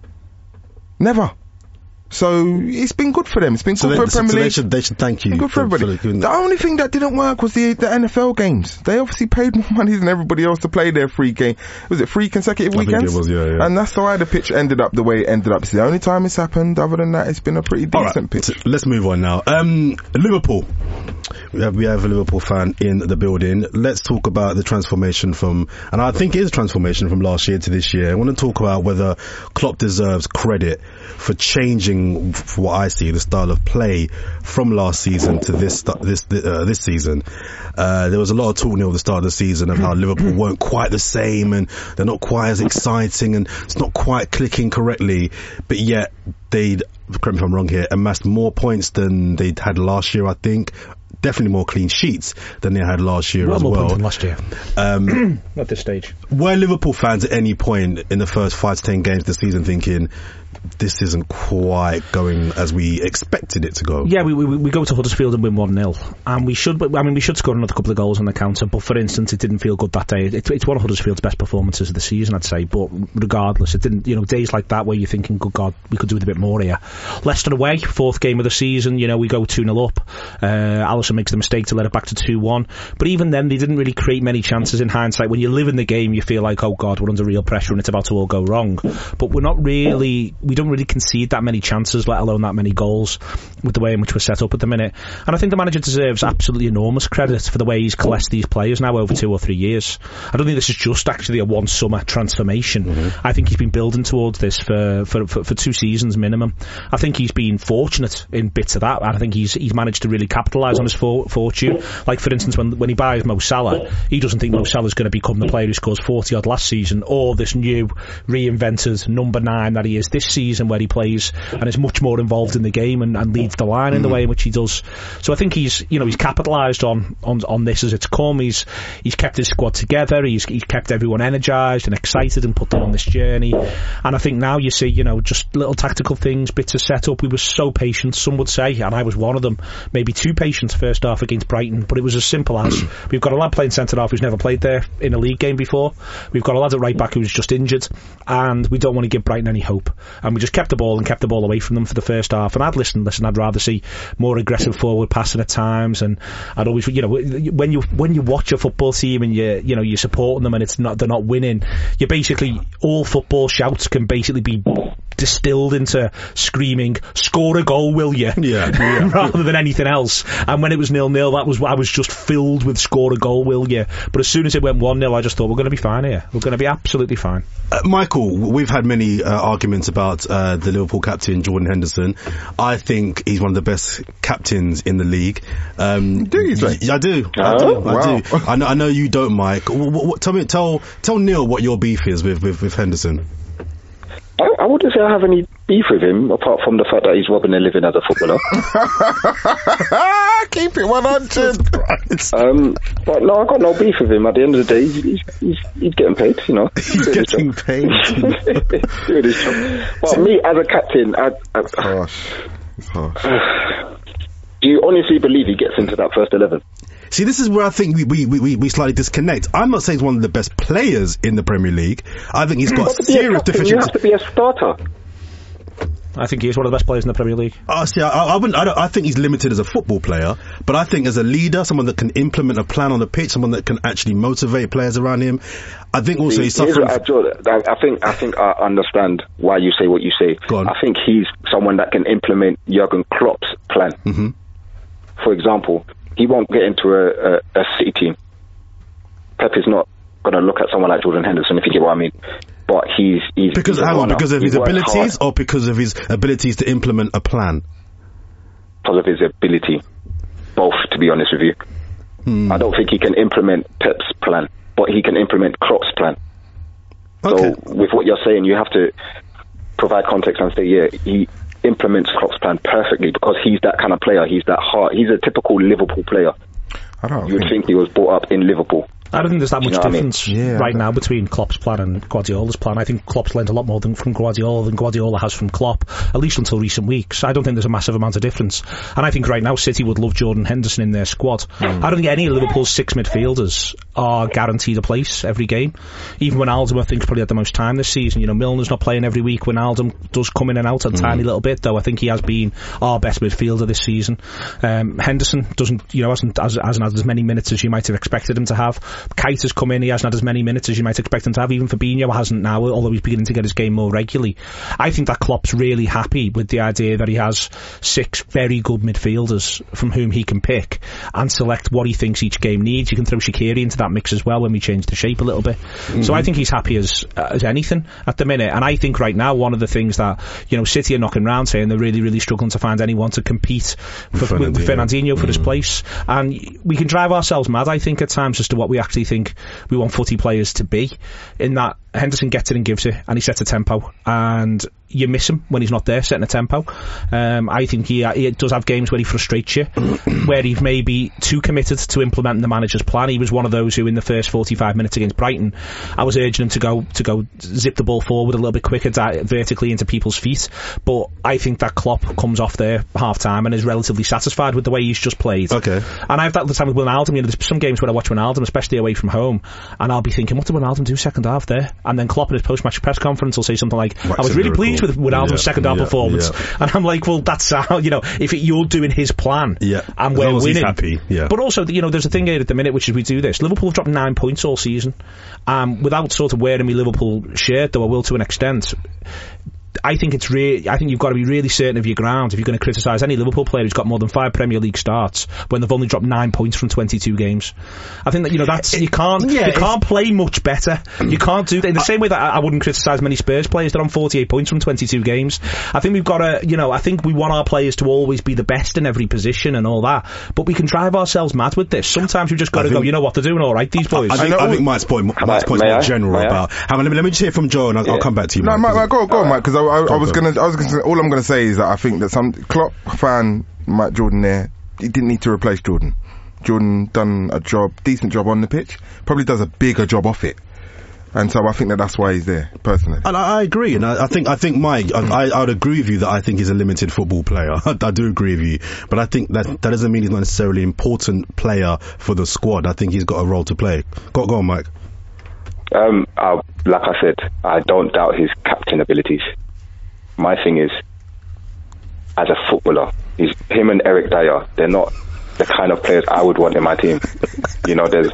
Never. So it's been good for them. It's been good for the Premier League. They should thank you. Good for everybody. The only thing that didn't work was the NFL games. They obviously paid more money than everybody else to play their free game. Was it 3 consecutive weekends? I think it was, yeah. And that's why the pitch ended up the way it ended up. It's the only time it's happened. Other than that, it's been a pretty decent pitch. So let's move on now. Liverpool. We have a Liverpool fan in the building. Let's talk about the transformation and I think it is a transformation from last year to this year. I want to talk about whether Klopp deserves credit for changing, for what I see, the style of play from last season to this season. There was a lot of talk near the start of the season of how Liverpool weren't quite the same and they're not quite as exciting and it's not quite clicking correctly, but yet they'd, correct me if I'm wrong here, amassed more points than they'd had last year, I think. Definitely more clean sheets than they had last year as well. More points than last year. At this stage. Were Liverpool fans at any point in the first 5 to 10 games of the season thinking, this isn't quite going as we expected it to go? Yeah, we go to Huddersfield and win 1-0, and we should score another couple of goals on the counter, but for instance it didn't feel good that day. It's one of Huddersfield's best performances of the season, I'd say, but regardless, it didn't, you know, days like that where you're thinking, good God, we could do with a bit more here. Leicester away, 4th game of the season, you know, we go 2-0 up, Alisson makes the mistake to let it back to 2-1, but even then they didn't really create many chances. In hindsight, when you live in the game you feel like, oh God, we're under real pressure and it's about to all go wrong, but we're not really we don't really concede that many chances, let alone that many goals, with the way in which we're set up at the minute. And I think the manager deserves absolutely enormous credit for the way he's coalesced these players now over 2 or 3 years. I don't think this is just actually a one summer transformation. I think he's been building towards this for 2 seasons minimum. I think he's been fortunate in bits of that, and I think he's managed to really capitalise on his fortune. Like, for instance, when he buys Mo Salah, he doesn't think Mo Salah's going to become the player who scores 40 odd last season, or this new reinvented number 9 that he is this season, where he plays and is much more involved in the game and leads the line in the way in which he does. So I think he's capitalised on this as it's come. He's kept his squad together. He's kept everyone energised and excited and put them on this journey. And I think now you see, just little tactical things, bits of setup. We were so patient, some would say, and I was one of them, maybe too patient first half against Brighton, but it was as simple as we've got a lad playing centre half who's never played there in a league game before. We've got a lad at right back who's just injured, and we don't want to give Brighton any hope. And we just kept the ball away from them for the first half. And I'd rather see more aggressive forward passing at times. And I'd always, when you watch a football team and you're supporting them and they're not winning, you basically, all football shouts can basically be distilled into screaming, "Score a goal, will you?" rather than anything else. And when it was 0-0, I was just filled with "Score a goal, will you?" But as soon as it went 1-0, I just thought, we're going to be fine here. We're going to be absolutely fine. Michael, we've had many arguments about the Liverpool captain, Jordan Henderson. I think he's one of the best captains in the league. Do you think? I do. I know you don't, Mike. Tell Neil what your beef is with Henderson. I wouldn't say I have any beef with him, apart from the fact that he's robbing a living as a footballer. Keep it 100. But no, I got no beef with him. At the end of the day, he's getting paid, He's getting paid. Doing his job. But me, as a captain, It's harsh. Do you honestly believe he gets into that first 11? See, this is where I think we slightly disconnect. I'm not saying he's one of the best players in the Premier League. I think he's got serious deficiencies. You have to be a starter. I think he's one of the best players in the Premier League. See, I think he's limited as a football player, but I think as a leader, someone that can implement a plan on the pitch, someone that can actually motivate players around him. I think also he's suffering. I think I understand why you say what you say. Go on. I think he's someone that can implement Jurgen Klopp's plan. Mm-hmm. For example, he won't get into a City team. Pep is not going to look at someone like Jordan Henderson, if you get what I mean. But he's because of his abilities, or because of his abilities to implement a plan? Because of his ability, both, to be honest with you. I don't think he can implement Pep's plan, but he can implement Klopp's plan. Okay. So with what you're saying, you have to provide context and say, yeah, he implements Klopp's plan perfectly, because he's that kind of player. He's that hard. He's a typical Liverpool player. You would think he was brought up in Liverpool. I don't think there's that much difference right now between Klopp's plan and Guardiola's plan. I think Klopp's learned a lot more from Guardiola than Guardiola has from Klopp, at least until recent weeks. I don't think there's a massive amount of difference. And I think right now City would love Jordan Henderson in their squad. I don't think any of Liverpool's 6 midfielders are guaranteed a place every game. Even Wijnaldum, I think, probably had the most time this season. Milner's not playing every week. Wijnaldum does come in and out a tiny little bit, though. I think he has been our best midfielder this season. Henderson hasn't had as many minutes as you might have expected him to have. Kite has come in, he hasn't had as many minutes as you might expect him to have. Even Fabinho hasn't now, although he's beginning to get his game more regularly. I think that Klopp's really happy with the idea that he has 6 very good midfielders from whom he can pick and select what he thinks each game needs. You can throw Shaqiri into that mix as well when we change the shape a little bit. So I think he's happy as anything at the minute. And I think right now one of the things that City are knocking around saying they're really, really struggling to find anyone to compete with Fernandinho for his place. And we can drive ourselves mad, I think, at times as to what we actually think we want footy players to be, in that Henderson gets it and gives it, and he sets a tempo, and you miss him when he's not there setting a tempo. I think he does have games where he frustrates you, where he's maybe too committed to implementing the manager's plan. He was one of those who in the first 45 minutes against Brighton, I was urging him to go zip the ball forward a little bit quicker, vertically into people's feet. But I think that Klopp comes off there half time and is relatively satisfied with the way he's just played. Okay. And I have that all the time with Wijnaldum. There's some games where I watch Wijnaldum, especially away from home, and I'll be thinking, what did Wijnaldum do second half there? And then Klopp in his post-match press conference will say something like, I was really pleased with Wijnaldum's second half performance. And I'm like, well, that's how, if you're doing his plan and we're winning. Happy. But also, there's a thing here at the minute, which is we do this. Liverpool have dropped 9 points all season. Without sort of wearing me Liverpool shirt, though I will to an extent, I think you've got to be really certain of your ground if you're going to criticise any Liverpool player who's got more than 5 Premier League starts when they've only dropped 9 points from 22 games. I think that, you know, that's, you can't play much better. You can't do that. In the same way that I wouldn't criticise many Spurs players that are on 48 points from 22 games. I think we've got to, you know, I think we want our players to always be the best in every position and all that, but we can drive ourselves mad with this. Sometimes we've just got to go, you know what, they're doing alright, these boys. I think Mike's point is more general about... Let me just hear from Joe and I'll come back to you, Mike. No, Mike, go on, Mike, because I was gonna say, all I'm gonna say is that I think that some Klopp fan, Mike Jordan there, he didn't need to replace Jordan. Jordan done a decent job on the pitch, probably does a bigger job off it. And so I think that's why he's there, personally. And I agree, and I think Mike, I would agree with you that I think he's a limited football player. I do agree with you, but I think that doesn't mean he's not necessarily an important player for the squad. I think he's got a role to play. Go on, Mike. Like I said, I don't doubt his captain abilities. My thing is, as a footballer, him and Eric Dyer, they're not the kind of players I would want in my team. You know, there's...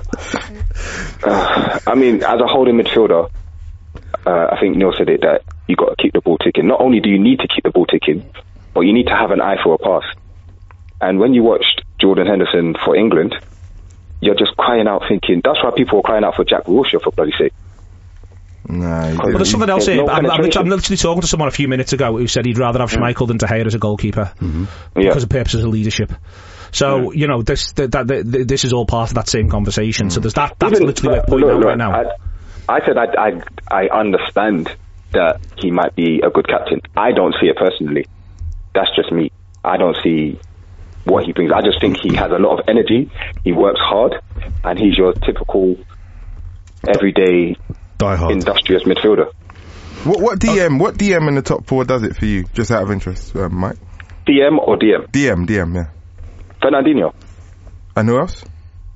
I mean, as a holding midfielder, I think Neil said it, that you got to keep the ball ticking. Not only do you need to keep the ball ticking, but you need to have an eye for a pass. And when you watched Jordan Henderson for England, you're just crying out thinking... That's why people were crying out for Jack Wilshere, for bloody sake. Nah, but there's something else here. I'm literally talking to someone a few minutes ago who said he'd rather have Schmeichel than De Gea as a goalkeeper because of purposes of leadership. So you know, this is all part of that same conversation. So there's that's literally what pointing out right now. I said I understand that he might be a good captain. I don't see it personally. That's just me. I don't see what he brings. I just think he has a lot of energy. He works hard, and he's your typical everyday industrious midfielder. What DM in the top 4 does it for you? Just out of interest, Mike. DM or DM? DM, yeah. Fernandinho. And who else?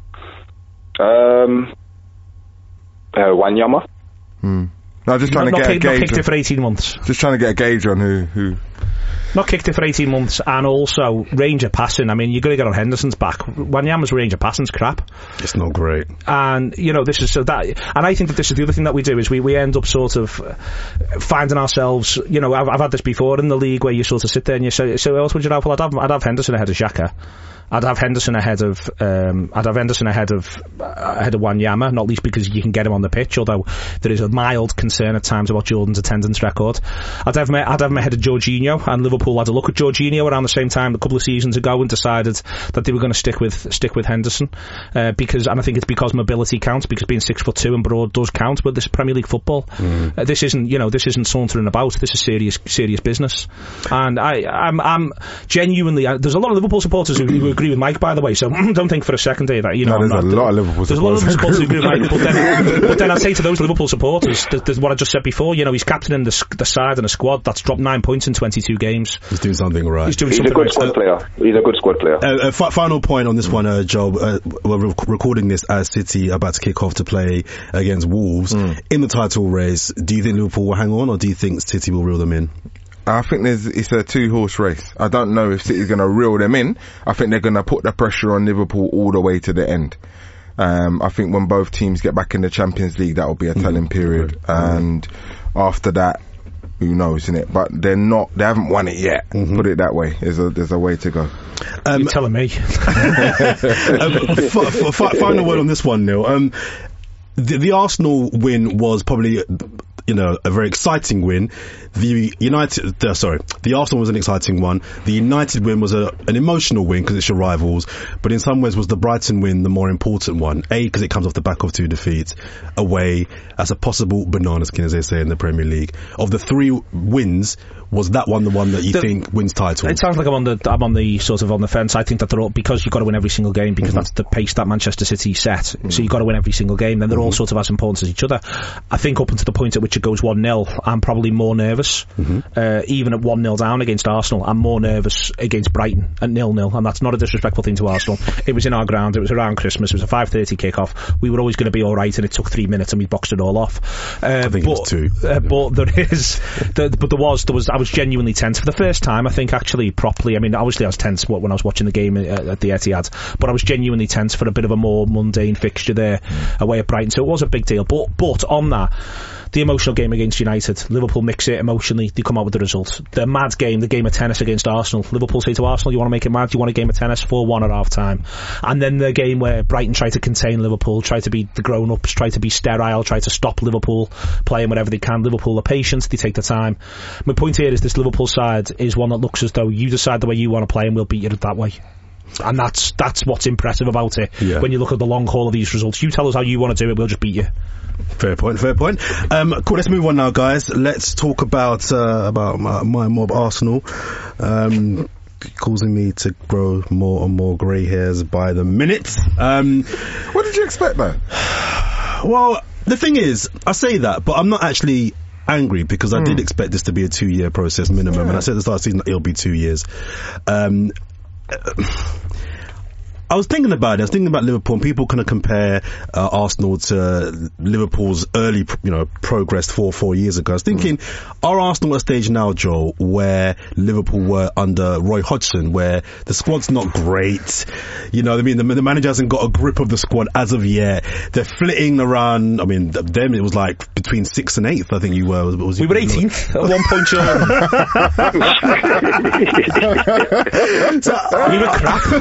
Wanyama. No, just trying to get a gauge. Not kicked it for 18 months. Just trying to get a gauge on who. Not kicked it for 18 months, and also range of passing. I mean, you're going to get on Henderson's back. Wanyama's range of passing's crap. It's not great. And, you know, this is so that, and I think that this is the other thing that we do, is we end up sort of finding ourselves, you know, I've had this before in the league where you sort of sit there and you say, so who else would you have? Well, I'd have Henderson ahead of Xhaka. I'd have Henderson ahead of Wanyama, not least because you can get him on the pitch, although there is a mild concern at times about Jordan's attendance record. I'd have him ahead of Jorginho, and Liverpool had a look at Jorginho around the same time a couple of seasons ago and decided that they were going to stick with Henderson, and I think it's because mobility counts, because being 6'2" and broad does count, but this is Premier League football. This isn't sauntering about. This is serious business, and I'm genuinely, there's a lot of Liverpool supporters who agree with Mike, by the way, so don't think for a second here that, you know, there's a lot of Liverpool supporters who agree with Mike, but then I'd say to those Liverpool supporters, there's what I just said before, you know, he's captaining the side and a squad that's dropped 9 points in 22 games. He's doing something right. He's a good squad player. He's a good squad player. Final point on this one, Joe. We're recording this as City about to kick off to play against Wolves in the title race. Do you think Liverpool will hang on, or do you think City will reel them in? I think it's a 2-horse race. I don't know if City's going to reel them in. I think they're going to put the pressure on Liverpool all the way to the end. I think when both teams get back in the Champions League, that will be a telling period. And after that, who knows, isn't it? But they haven't won it yet. Put it that way. There's a way to go. You're telling me. Final word on this one, Neil. The Arsenal win was probably, you know, a very exciting win. The Arsenal was an exciting one. The United win was an emotional win because it's your rivals, but in some ways was the Brighton win the more important one. A, because it comes off the back of 2 defeats away as a possible banana skin, as they say in the Premier League. Of the 3 wins, was that one the one that you think wins title? It sounds like I'm on the sort of on the fence. I think that they're all, because you've got to win every single game, because that's the pace that Manchester City set. So you've got to win every single game. Then they're all sort of as important as each other. I think up until the point at which it goes 1-0, I'm probably more nervous. Even at 1-0 down against Arsenal, I'm more nervous against Brighton at 0-0, and that's not a disrespectful thing to Arsenal. It was in our ground. It was around Christmas. It was a 5:30 kickoff. We were always going to be all right, and it took 3 minutes, and we boxed it all off. I think it was 2. But I was genuinely tense for the first time. I think actually properly. I mean, obviously I was tense when I was watching the game at the Etihad, but I was genuinely tense for a bit of a more mundane fixture there away at Brighton. So it was a big deal. But on that, the emotional emotional game against United. Liverpool mix it emotionally, they come out with the result. The mad game, the game of tennis against Arsenal. Liverpool say to Arsenal, you want to make it mad? You want a game of tennis? 4-1 at half time. And then the game where Brighton try to contain Liverpool, try to be the grown-ups, try to be sterile, try to stop Liverpool playing whatever they can. Liverpool are patient, they take the time. My point here is this Liverpool side is one that looks as though you decide the way you want to play and we'll beat you that way. And that's what's impressive about it. Yeah. When you look at the long haul of these results, you tell us how you want to do it, we'll just beat you. Fair point. Cool, let's move on now, guys. Let's talk about my mob Arsenal. Causing me to grow more and more grey hairs by the minute. What did you expect, though? Well, the thing is, I say that, but I'm not actually angry because I did expect this to be a 2-year process minimum, and I said at the start of the season it'll be 2 years. I was thinking about it. I was thinking about Liverpool, and people kind of compare Arsenal to Liverpool's early, progress 4 years ago. I was thinking, are Arsenal at a stage now, Joel, where Liverpool were under Roy Hodgson, where the squad's not great? You know what I mean? The manager hasn't got a grip of the squad as of yet. They're flitting around. I mean, them, it was like between 6th and 8th, I think you were. We were 18th at one point, Joel. We were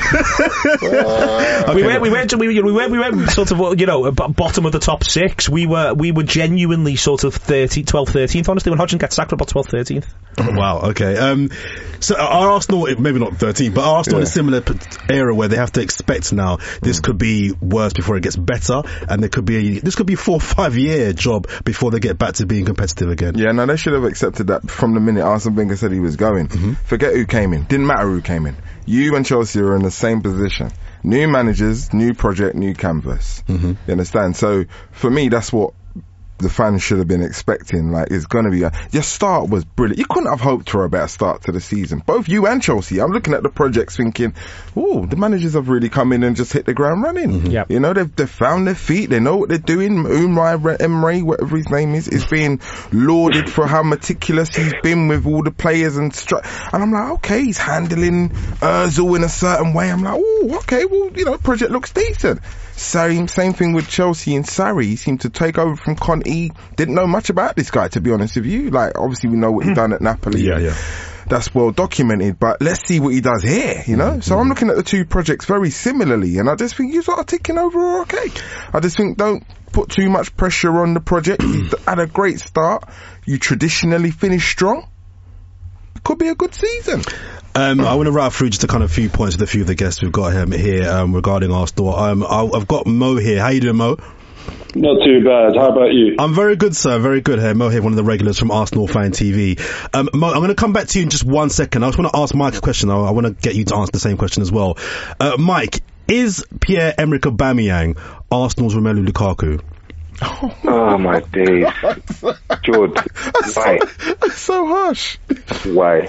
crap. We went sort of, bottom of the top 6. We were genuinely sort of 12th, 13th, honestly, when Hodgson got sacked, about 12th, 13th. Wow, okay. So are Arsenal, maybe not 13th, but are Arsenal in a similar era where they have to expect now this could be worse before it gets better, and this could be a 4 or 5 year job before they get back to being competitive again? Yeah, no, they should have accepted that from the minute Arsene Wenger said he was going. Forget who came in. Didn't matter who came in. You and Chelsea are in the same position. New managers, new project, new canvas. You understand? So for me, that's what the fans should have been expecting. Like, it's going to be your start was brilliant. You couldn't have hoped for a better start to the season. Both you and Chelsea. I'm looking at the projects thinking, oh, the managers have really come in and just hit the ground running. Yep. You know, they've found their feet. They know what they're doing. Unai Emery, whatever his name is being lauded for how meticulous he's been with all the players and I'm like, okay, he's handling Ozil in a certain way. I'm like, oh, okay, well, project looks decent. Same thing with Chelsea and Sarri. He seemed to take over from Conte. Didn't know much about this guy, to be honest with you. Like, obviously we know what he's done at Napoli. Yeah. That's well documented, but let's see what he does here, So I'm looking at the two projects very similarly, and I just think you sort of taking over all okay. I just think don't put too much pressure on the project. He's had a great start. You traditionally finish strong. Could be a good season. I want to rattle through just a kind of few points with a few of the guests we've got here regarding Arsenal. I've got Mo here. How you doing, Mo? Not too bad. How about you? I'm very good, sir. Very good here. Mo here, one of the regulars from Arsenal Fan TV. Mo, I'm going to come back to you in just 1 second. I just want to ask Mike a question. I want to get you to answer the same question as well. Mike, is Pierre-Emerick Aubameyang Arsenal's Romelu Lukaku? Oh my days. George, why? That's so harsh. Why?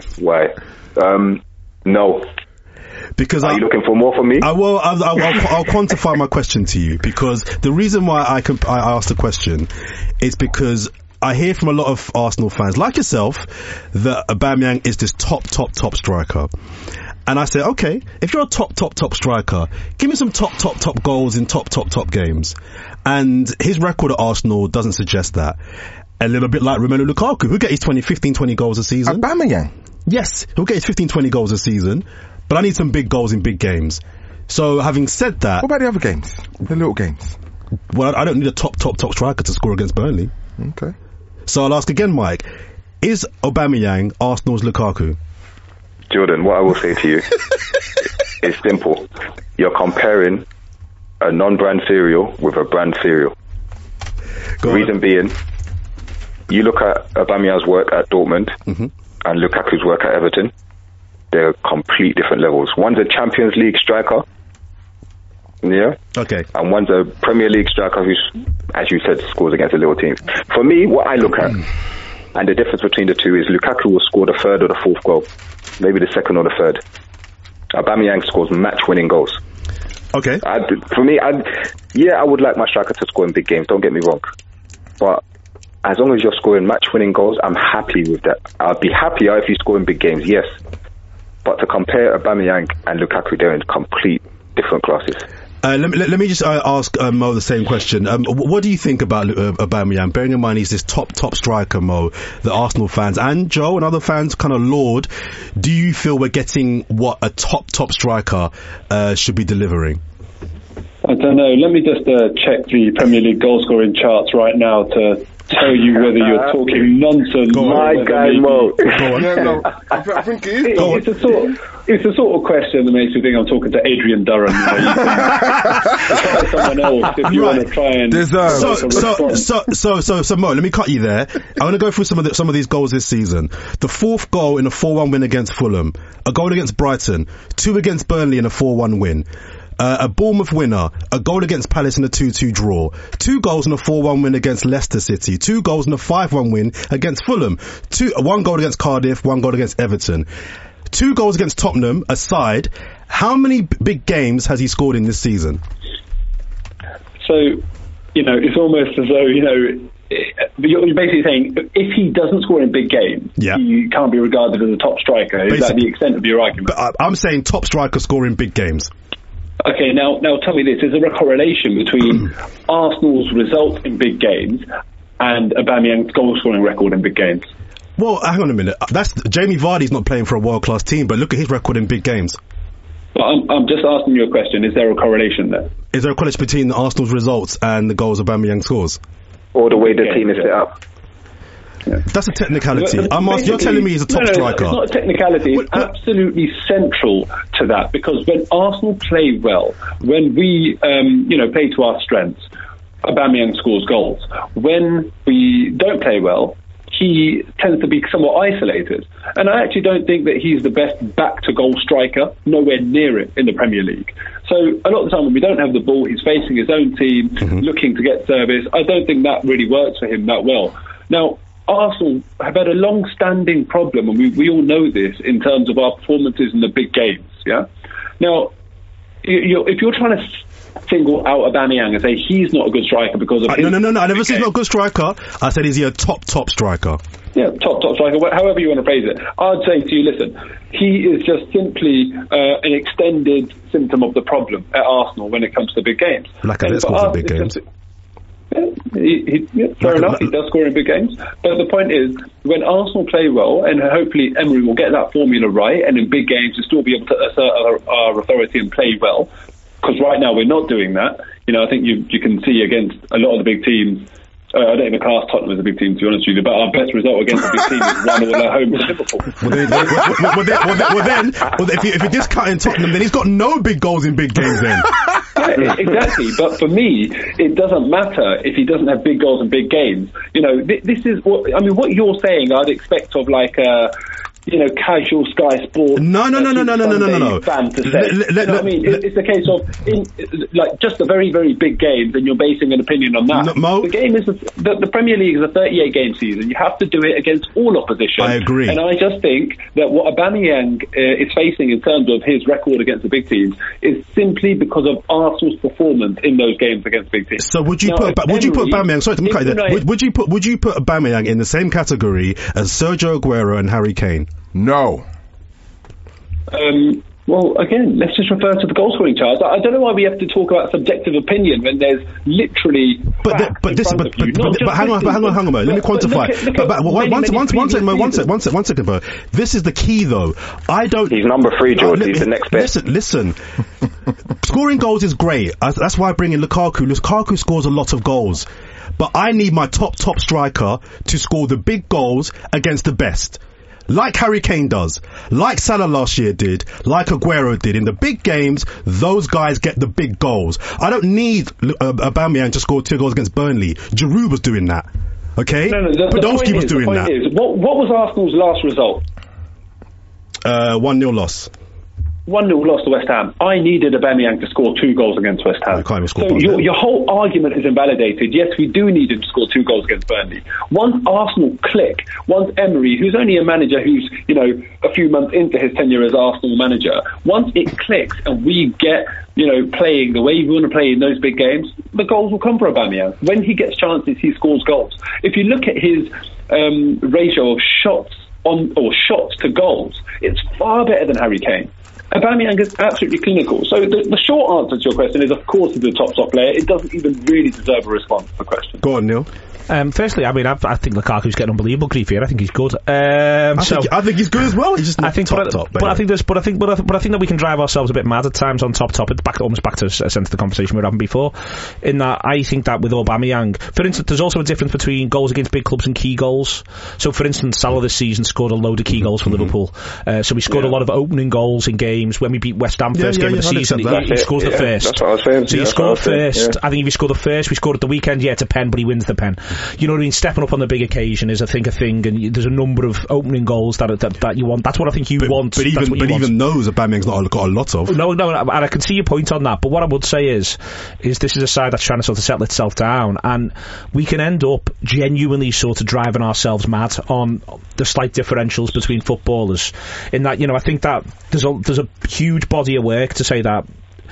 No. Because are you looking for more from me? I'll quantify my question to you, because the reason why I asked the question is because I hear from a lot of Arsenal fans like yourself that Aubameyang is this top striker. And I say, okay, if you're a top striker, give me some top goals in top games. And his record at Arsenal doesn't suggest that. A little bit like Romelu Lukaku, who get his 15-20 goals a season. Aubameyang? Yes, he'll get his 15-20 goals a season, but I need some big goals in big games. So having said that... What about the other games? The little games? Well, I don't need a top striker to score against Burnley. Okay. So I'll ask again, Mike, is Aubameyang Arsenal's Lukaku? Jordan, what I will say to you is simple. You're comparing a non-brand cereal with a brand cereal. Reason being, you look at Aubameyang's work at Dortmund and Lukaku's work at Everton, they're complete different levels. One's a Champions League striker, okay, and one's a Premier League striker who's, as you said, scores against a little team. For me, what I look at, and the difference between the two is Lukaku will score the third or the fourth goal, maybe the second or the third. Aubameyang scores match-winning goals. Okay. For me, I would like my striker to score in big games, don't get me wrong. But as long as you're scoring match-winning goals, I'm happy with that. I'd be happier if you score in big games, yes. But to compare Aubameyang and Lukaku, they're in complete different classes. Let me just ask Mo the same question. What do you think about Aubameyang? Bearing in mind he's this top striker, Mo, that Arsenal fans and Joe and other fans kind of laud. Do you feel we're getting what a top striker should be delivering? I don't know. Let me just check the Premier League goal scoring charts right now to tell you whether you're talking nonsense. My guy, Mo. I think it is. It's the sort of question that makes you think I'm talking to Adrian Durham. Someone else if you want to try and. So Mo, let me cut you there. I want to go through some of these goals this season. The 4th goal in a 4-1 win against Fulham, a goal against Brighton, 2 against Burnley in a 4-1 win. A Bournemouth winner, a goal against Palace in a 2-2 draw, 2 goals in a 4-1 win against Leicester City, 2 goals in a 5-1 win against Fulham, 1 goal against Cardiff, 1 goal against Everton. 2 goals against Tottenham aside, how many big games has he scored in this season? So, it's almost as though, you're basically saying if he doesn't score in big games, he can't be regarded as a top striker. Is that the extent of your argument? But I'm saying top striker scoring big games. Okay, now tell me this. Is there a correlation between Arsenal's results in big games and Aubameyang's goal-scoring record in big games? Well, hang on a minute. That's Jamie Vardy's not playing for a world-class team, but look at his record in big games. But I'm just asking you a question. Is there a correlation there? Is there a correlation between Arsenal's results and the goals Aubameyang scores? Or the way the team is set up? Yeah. That's a technicality. You're telling me he's a top striker. It's not a technicality. It's absolutely central to that, because when Arsenal play well, when we play to our strengths, Aubameyang scores goals. When we don't play well, he tends to be somewhat isolated. And I actually don't think that he's the best back-to-goal striker, nowhere near it in the Premier League. So a lot of the time when we don't have the ball, he's facing his own team, looking to get service. I don't think that really works for him that well. Now, Arsenal have had a long-standing problem, and we all know this, in terms of our performances in the big games, yeah? Now, if you're trying to single out Aubameyang and say he's not a good striker because of his... No, I never said he's not a good striker. I said, is he a top striker? Yeah, top striker, however you want to phrase it. I'd say to you, listen, he is just simply an extended symptom of the problem at Arsenal when it comes to big games. Lacazette scores in big games. Fair enough, he does score in big games. But the point is, when Arsenal play well, and hopefully Emery will get that formula right, and in big games we'll still be able to assert our authority and play well, because right now we're not doing that. I think you can see against a lot of the big teams, I don't even class Tottenham as a big team, to be honest with you, but our best result against a big team is 1-1 at home with Liverpool. Well, then, if you're discounting Tottenham, then he's got no big goals in big games then. Yeah, exactly. But for me, it doesn't matter if he doesn't have big goals in big games. This is what you're saying. I'd expect of like a casual Sky Sports. No. Fan to say. It's a case of just the very, very big games, and you're basing an opinion on that. The game is the Premier League is a 38-game season. You have to do it against all opposition. I agree. And I just think that what Aubameyang is facing in terms of his record against the big teams is simply because of Arsenal's performance in those games against big teams. So would you put Aubameyang? Sorry to cut you there. Would you put Aubameyang in the same category as Sergio Aguero and Harry Kane? No. Well, again, let's just refer to the goal scoring charts. I don't know why we have to talk about subjective opinion when there's literally. But hang on, Let me quantify. One second, bro. This is the key, though. He's number 3, George. He's the next best. Listen. Scoring goals is great. That's why I bring in Lukaku. Lukaku scores a lot of goals, but I need my top striker to score the big goals against the best. Like Harry Kane does, like Salah last year did, like Aguero did. In the big games, those guys get the big goals. I don't need Aubameyang to score 2 goals against Burnley. Giroud was doing that. Okay? Podolski was doing that. What was Arsenal's last result? 1-0 loss. 1-0 loss to West Ham. I needed Aubameyang to score 2 goals against West Ham. So your whole argument is invalidated. Yes, we do need him to score 2 goals against Burnley. Once Arsenal click, once Emery, who's only a manager who's, a few months into his tenure as Arsenal manager, once it clicks and we get, playing the way we want to play in those big games, the goals will come for Aubameyang. When he gets chances, he scores goals. If you look at his ratio of shots to goals, it's far better than Harry Kane. Aubameyang is absolutely clinical. So the short answer to your question is, of course, he's a top player. It doesn't even really deserve a response to the question. Go on, Neil. Firstly, I mean, I think Lukaku's getting unbelievable grief here. I think he's good. I think he's good as well. He's just not top. But I think that we can drive ourselves a bit mad at times on top. It's almost back to a sense of the conversation we were having before. In that, I think that with Aubameyang, for instance, there's also a difference between goals against big clubs and key goals. So, for instance, Salah this season scored a load of key goals for Liverpool. So we scored a lot of opening goals in games. When we beat West Ham first game of the season, he scores the first. That's what I was saying. So he scored first. I think if he scored the first, we scored at the weekend. Yeah, it's a pen, but he wins the pen. You know what I mean? Stepping up on the big occasion is, I think, a thing, and there's a number of opening goals that you want. That's what I think you want. But even those, Aubameyang's not got a lot of. No, and I can see your point on that. But what I would say is this is a side that's trying to sort of settle itself down, and we can end up genuinely sort of driving ourselves mad on the slight differentials between footballers. In that, I think that there's a huge body of work to say that.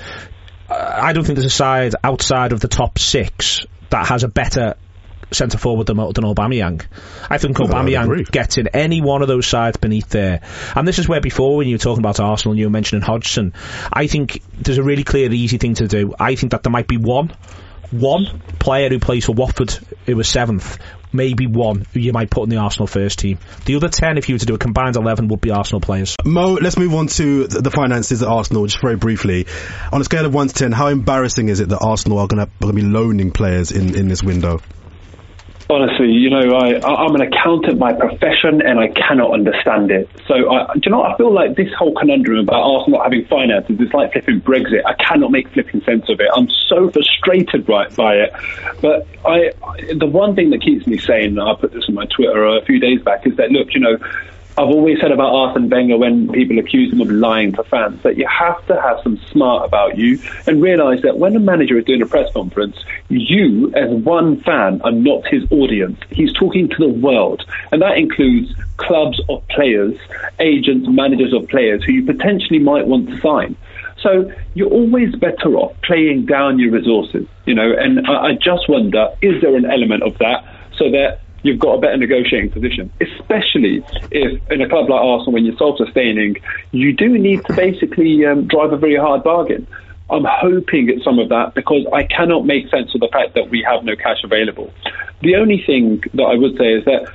I don't think there's a side outside of the top 6 that has a better centre forward than Aubameyang. I think Aubameyang gets in any one of those sides beneath there. And this is where before, when you were talking about Arsenal and you were mentioning Hodgson, I think there's a really clear, easy thing to do. I think that there might be one player who plays for Watford who was 7th, maybe one who you might put in the Arsenal first team. The other 10, if you were to do a combined 11, would be Arsenal players. Mo, let's move on to the finances at Arsenal, just very briefly. On a scale of 1 to 10, how embarrassing is it that Arsenal are going to be loaning players in this window? Honestly, I'm an accountant by profession, and I cannot understand it. So, I feel like this whole conundrum about Arsenal not having finances is like flipping Brexit. I cannot make flipping sense of it. I'm so frustrated by it. But the one thing that keeps me sane, and I put this on my Twitter a few days back, is that, look, I've always said about Arsene Wenger when people accuse him of lying to fans that you have to have some smart about you and realise that when a manager is doing a press conference, you as one fan are not his audience. He's talking to the world, and that includes clubs of players, agents, managers of players who you potentially might want to sign. So you're always better off playing down your resources, and I just wonder, is there an element of that so that you've got a better negotiating position, especially if in a club like Arsenal, when you're self-sustaining, you do need to basically drive a very hard bargain. I'm hoping it's some of that, because I cannot make sense of the fact that we have no cash available. The only thing that I would say is that,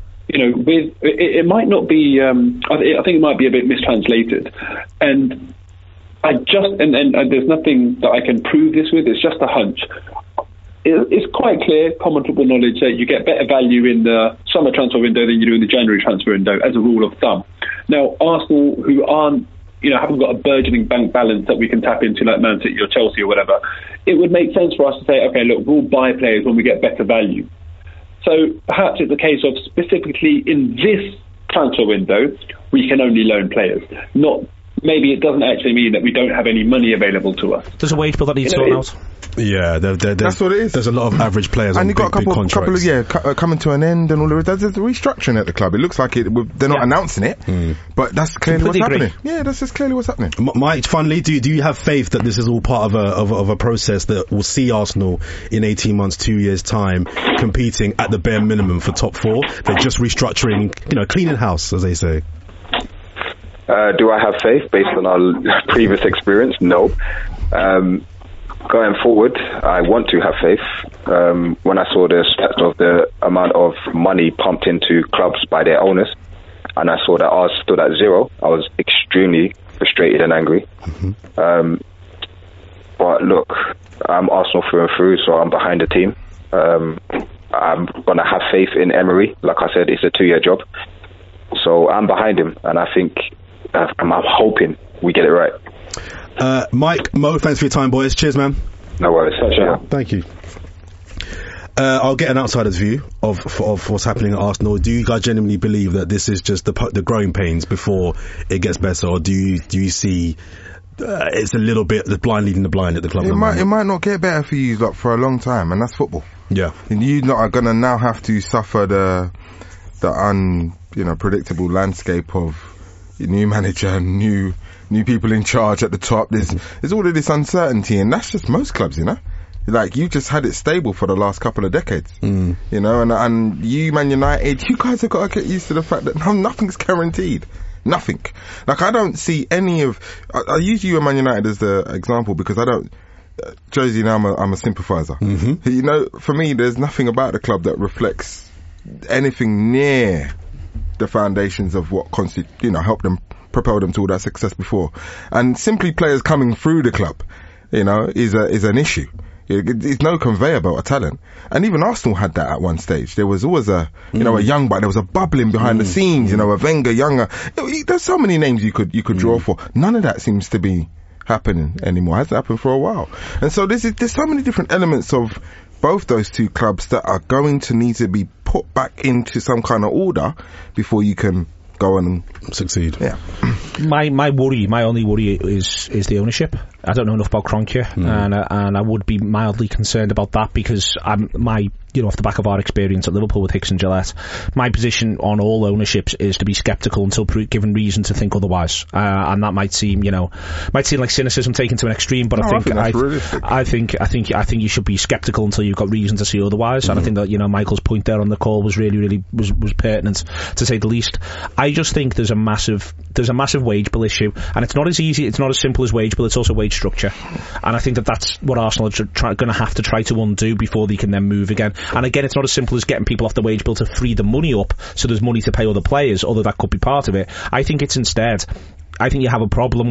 it might not be, I think it might be a bit mistranslated. And and there's nothing that I can prove this with, it's just a hunch. It's quite clear, common football knowledge, that you get better value in the summer transfer window than you do in the January transfer window, as a rule of thumb. Now, Arsenal, who haven't got a burgeoning bank balance that we can tap into like Man City or Chelsea or whatever, it would make sense for us to say, okay, look, we'll buy players when we get better value. So perhaps it's a case of, specifically in this transfer window, we can only loan players. Maybe it doesn't actually mean that we don't have any money available to us. There's a wage bill that needs sorting out. Yeah, that's what it is. There's a lot of average players on big contracts. Coming to an end and all of it. There's a restructuring at the club. It looks like they're not announcing it, but that's clearly what's happening. Yeah, that's just clearly what's happening. Mike, finally, do you have faith that this is all part of a process that will see Arsenal in 18 months, 2 years' time, competing at the bare minimum for top 4? They're just restructuring, cleaning house, as they say. Do I have faith based on our previous experience? No. Going forward, I want to have faith. When I saw the stats of the amount of money pumped into clubs by their owners, and I saw that ours stood at 0, I was extremely frustrated and angry. But look, I'm Arsenal through and through, so I'm behind the team. I'm going to have faith in Emery. Like I said, it's a 2-year job. So I'm behind him, and I think I'm hoping we get it right. Mike, Mo, thanks for your time, boys. Cheers, man. No worries. Thank you. I'll get an outsider's view of what's happening at Arsenal. Do you guys genuinely believe that this is just the growing pains before it gets better, or do you see it's a little bit the blind leading the blind at the club? It might not get better for you for a long time, and that's football. Yeah, and you are going to now have to suffer the unpredictable landscape of new manager, new people in charge at the top. There's all of this uncertainty, and that's just most clubs, Like, you just had it stable for the last couple of decades, and you, Man United, you guys have got to get used to the fact that nothing's guaranteed. Nothing. Like, I don't see any of... I use you and Man United as the example because I don't... Josie, now I'm a sympathiser. Mm-hmm. You know, for me, there's nothing about the club that reflects anything near the foundations of what helped them propel them to all that success before. And simply players coming through the club, is an issue. It's no conveyor belt of talent. And even Arsenal had that at one stage. There was always a young buck. There was a bubbling behind the scenes, a Wenger, Younger. There's so many names you could draw for. None of that seems to be happening anymore. It hasn't happened for a while. And so there's so many different elements of both those two clubs that are going to need to be put back into some kind of order before you can go on and succeed. Yeah. My only worry is the ownership. I don't know enough about Kroenke, and I would be mildly concerned about that because off the back of our experience at Liverpool with Hicks and Gillette, my position on all ownerships is to be sceptical until given reason to think otherwise. And that might seem like cynicism taken to an extreme, but I think you should be sceptical until you've got reason to see otherwise. And I think that Michael's point there on the call was really was pertinent, to say the least. I just think there's a massive wage bill issue, and it's not as simple as wage bill. It's also wage structure, and I think that's what Arsenal are going to have to try to undo before they can then move again. And again, it's not as simple as getting people off the wage bill to free the money up so there's money to pay other players, although that could be part of it. I think it's instead, I think you have a problem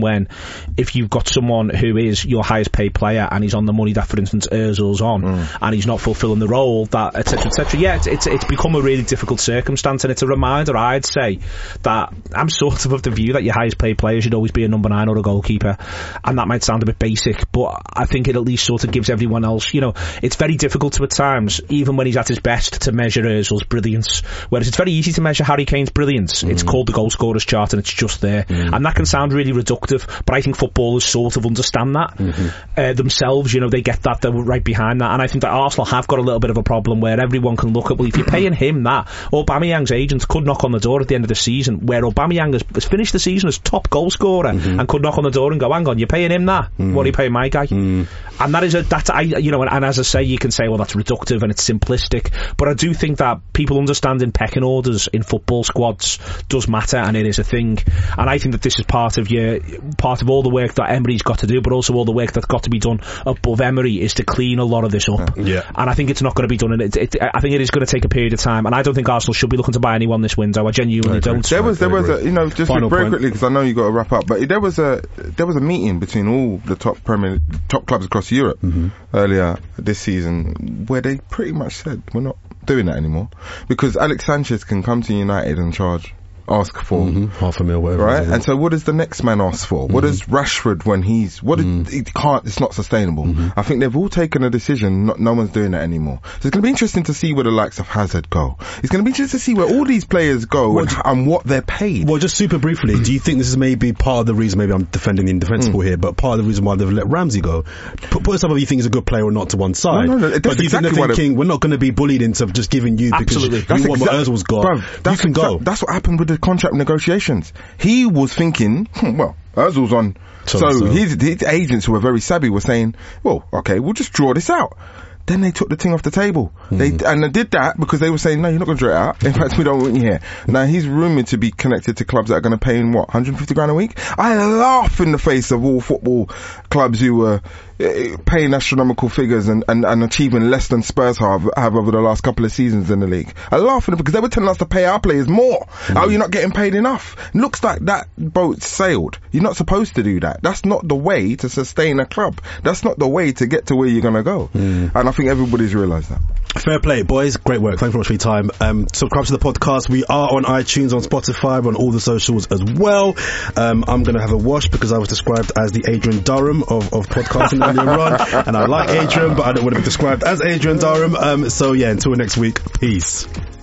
if you've got someone who is your highest paid player and he's on the money that, for instance, Ozil's on, and he's not fulfilling the role, that etc. etc. Yeah, it's become a really difficult circumstance, and it's a reminder, I'd say, that I'm sort of the view that your highest paid player should always be a number 9 or a goalkeeper, and that might sound a bit basic, but I think it at least sort of gives everyone else, it's very difficult to at times, even when he's at his best, to measure Ozil's brilliance, whereas it's very easy to measure Harry Kane's brilliance. It's called the goal scorers chart, and it's just there, and that can sound really reductive, but I think footballers sort of understand that themselves. They get that, they're right behind that, and I think that Arsenal have got a little bit of a problem where everyone can look at, well, if you're paying him that, Aubameyang's agents could knock on the door at the end of the season, where Aubameyang has finished the season as top goal scorer, and could knock on the door and go, hang on, you're paying him that? What are you paying my guy? And that is and as I say, you can say, well, that's reductive and it's simplistic, but I do think that people understanding pecking orders in football squads does matter, and it is a thing, and I think that this is part of all the work that Emery's got to do, but also all the work that's got to be done above Emery is to clean a lot of this up. And I think it's not going to be done, and I think it is going to take a period of time, and I don't think Arsenal should be looking to buy anyone this window. I genuinely don't. There was just very quickly, because I know you got to wrap up, but there was a meeting between all the top clubs across Europe earlier this season where they pretty much said, we're not doing that anymore, because Alex Sanchez can come to United and ask for $500,000, whatever, right? And so what does the next man ask for? What does Rashford when he can't? It's not sustainable. I think they've all taken a decision. No one's doing that anymore. So it's going to be interesting to see where the likes of Hazard go. It's going to be interesting to see where all these players go and what they're paid. Well, just super briefly, do you think this is maybe part of the reason? Maybe I'm defending the indefensible here, but part of the reason why they've let Ramsey go. Put some of you think he's a good player or not to one side. No, but do you think they're thinking we're not going to be bullied into just giving you because you want what Ozil's got? You can go. That's what happened with the contract negotiations. He was thinking, well, Ozil's on. So his agents, who were very savvy, were saying, well, okay, we'll just draw this out. Then they took the thing off the table. They did that because they were saying, no, you're not going to draw it out. In fact, we don't want you here. Now, he's rumoured to be connected to clubs that are going to pay him, what, 150 grand a week? I laugh in the face of all football clubs who were paying astronomical figures and achieving less than Spurs have over the last couple of seasons in the league. I laugh at them because they were telling us to pay our players more. Oh, you're not getting paid enough. Looks like that boat sailed. You're not supposed to do that. That's not the way to sustain a club. That's not the way to get to where you're going to go. And I think everybody's realised that. Fair play, boys. Great work. Thanks very much for your time. Subscribe to the podcast. We are on iTunes, on Spotify, on all the socials as well. I'm going to have a wash because I was described as the Adrian Durham of podcasting earlier on, and I like Adrian, but I don't want to be described as Adrian Durham. So yeah, until next week, peace.